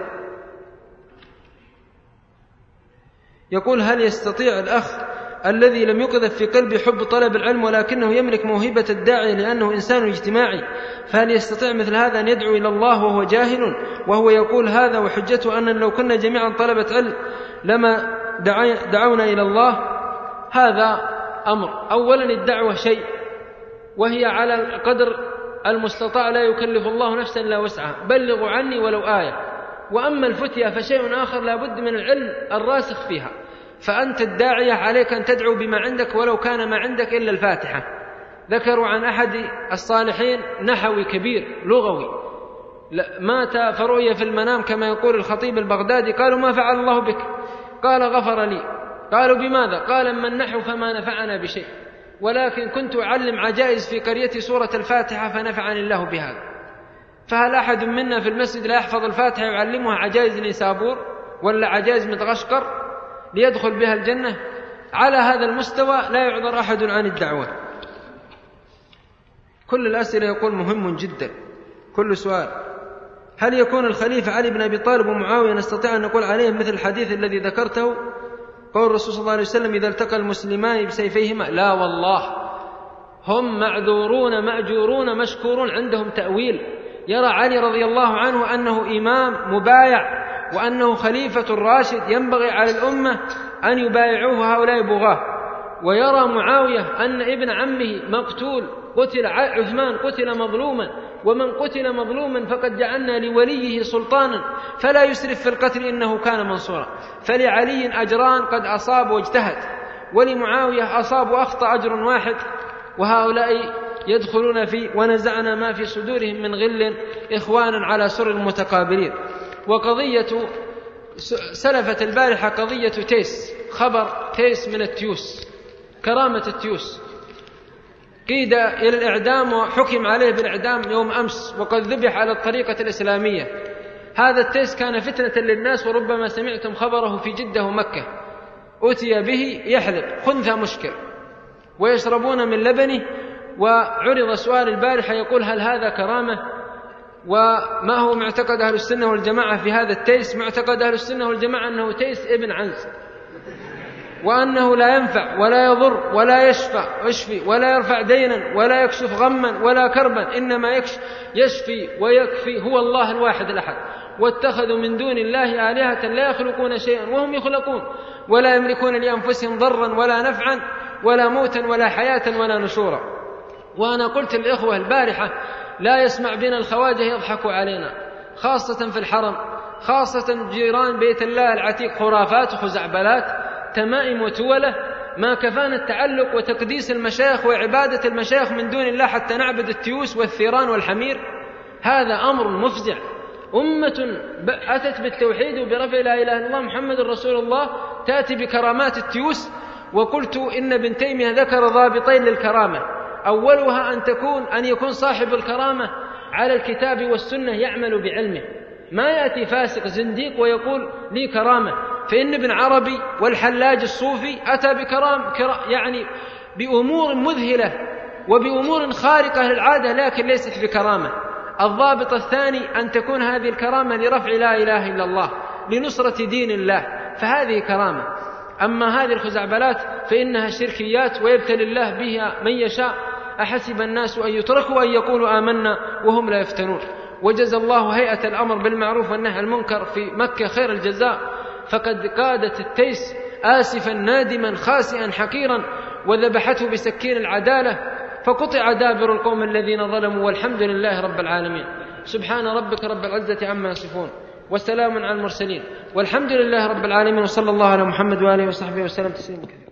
يقول: هل يستطيع الأخ الذي لم يقذف في قلبه حب طلب العلم ولكنه يملك موهبة الداعي لأنه إنسان اجتماعي، فهل يستطيع مثل هذا أن يدعو إلى الله وهو جاهل؟ وهو يقول هذا وحجته أن لو كنا جميعا طلبة علم لما دعونا إلى الله. هذا أمر، أولا الدعوة شيء وهي على القدر المستطاع، لا يكلف الله نفسا لا وسعها، بلغوا عني ولو آية. وأما الفتية فشيء آخر لا بد من العلم الراسخ فيها، فأنت الداعية عليك أن تدعو بما عندك ولو كان ما عندك إلا الفاتحة. ذكروا عن أحد الصالحين نحوي كبير لغوي مات فرؤي في المنام كما يقول الخطيب البغدادي، قالوا: ما فعل الله بك؟ قال: غفر لي. قالوا: بماذا؟ قال: من النحو فما نفعنا بشيء، ولكن كنت أعلم عجائز في قريتي سورة الفاتحة فنفعني الله بهذا. فهل أحد منا في المسجد لا يحفظ الفاتحة يعلمها عجائز نيسابور ولا عجائز مدغشقر ليدخل بها الجنة؟ على هذا المستوى لا يعذر أحد عن الدعوة. كل الأسئلة يقول مهم جدا، كل سؤال. هل يكون الخليفة علي بن أبي طالب ومعاوية نستطيع أن نقول عليهم مثل الحديث الذي ذكرته، قول الرسول صلى الله عليه وسلم: إذا التقى المسلمان بسيفيهما؟ لا والله، هم معذورون مأجورون مشكورون، عندهم تأويل. يرى علي رضي الله عنه أنه إمام مبايع وأنه خليفة راشد ينبغي على الأمة أن يبايعوه هؤلاء بغاه، ويرى معاوية أن ابن عمه مقتول، قتل عثمان قتل مظلوما، ومن قتل مظلوما فقد جعلنا لوليه سلطانا فلا يسرف في القتل إنه كان منصورا. فلعلي أجران قد أصاب واجتهد، ولمعاوية أصاب وأخطأ أجر واحد، وهؤلاء يدخلون في ونزعنا ما في صدورهم من غل إخوانا على سر متقابلين. وقضية سلفت البارحة قضية تيس، خبر تيس من التيوس، كرامة التيوس، قيد إلى الإعدام وحكم عليه بالإعدام يوم أمس، وقد ذبح على الطريقة الإسلامية. هذا التيس كان فتنة للناس، وربما سمعتم خبره في جدة ومكة، أتي به يحلب خنثى مشكل ويشربون من لبنه، وعرض سؤال البارحة يقول هل هذا كرامة؟ وما هو معتقد أهل السنة والجماعة في هذا التيس؟ معتقد أهل السنة والجماعة أنه تيس ابن عنز، وأنه لا ينفع ولا يضر ولا يشفي ولا يرفع دينا ولا يكشف غما ولا كربا، إنما يشفي ويكفي هو الله الواحد الأحد. واتخذوا من دون الله آلهة لا يخلقون شيئا وهم يخلقون، ولا يملكون لأنفسهم ضرا ولا نفعا ولا موتا ولا حياة ولا نشورا. وأنا قلت للإخوة البارحة لا يسمع بنا الخواجة يضحكوا علينا، خاصة في الحرم، خاصة جيران بيت الله العتيق، خرافات وخزعبلات، تمائم وتولة، ما كفانا التعلق وتقديس المشايخ وعبادة المشايخ من دون الله حتى نعبد التيوس والثيران والحمير. هذا أمر مفزع. أمة أتت بالتوحيد وبرفع لا إله إلا الله محمد رسول الله تأتي بكرامات التيوس. وقلت إن ابن تيمية ذكر ضابطين للكرامة، أولها أن يكون صاحب الكرامة على الكتاب والسنة يعمل بعلمه، ما يأتي فاسق زنديق ويقول لي كرامة. فإن ابن عربي والحلاج الصوفي أتى يعني بأمور مذهلة وبأمور خارقة للعادة، لكن ليست بكرامة. الضابط الثاني أن تكون هذه الكرامة لرفع لا إله إلا الله، لنصرة دين الله، فهذه كرامة. أما هذه الخزعبلات فإنها شركيات ويبتلي الله بها من يشاء. أحسب الناس أن يتركوا أن يقولوا آمنا وهم لا يفتنون. وجزى الله هيئة الأمر بالمعروف والنهي عن المنكر في مكة خير الجزاء، فقد قادت التيس آسفا نادما خاسئا حقيرا، وذبحته بسكين العدالة، فقطع دابر القوم الذين ظلموا، والحمد لله رب العالمين. سبحان ربك رب العزة عما يصفون، وسلام على المرسلين، والحمد لله رب العالمين، وصلى الله على محمد وآله وصحبه وسلم تسليما كثيرا.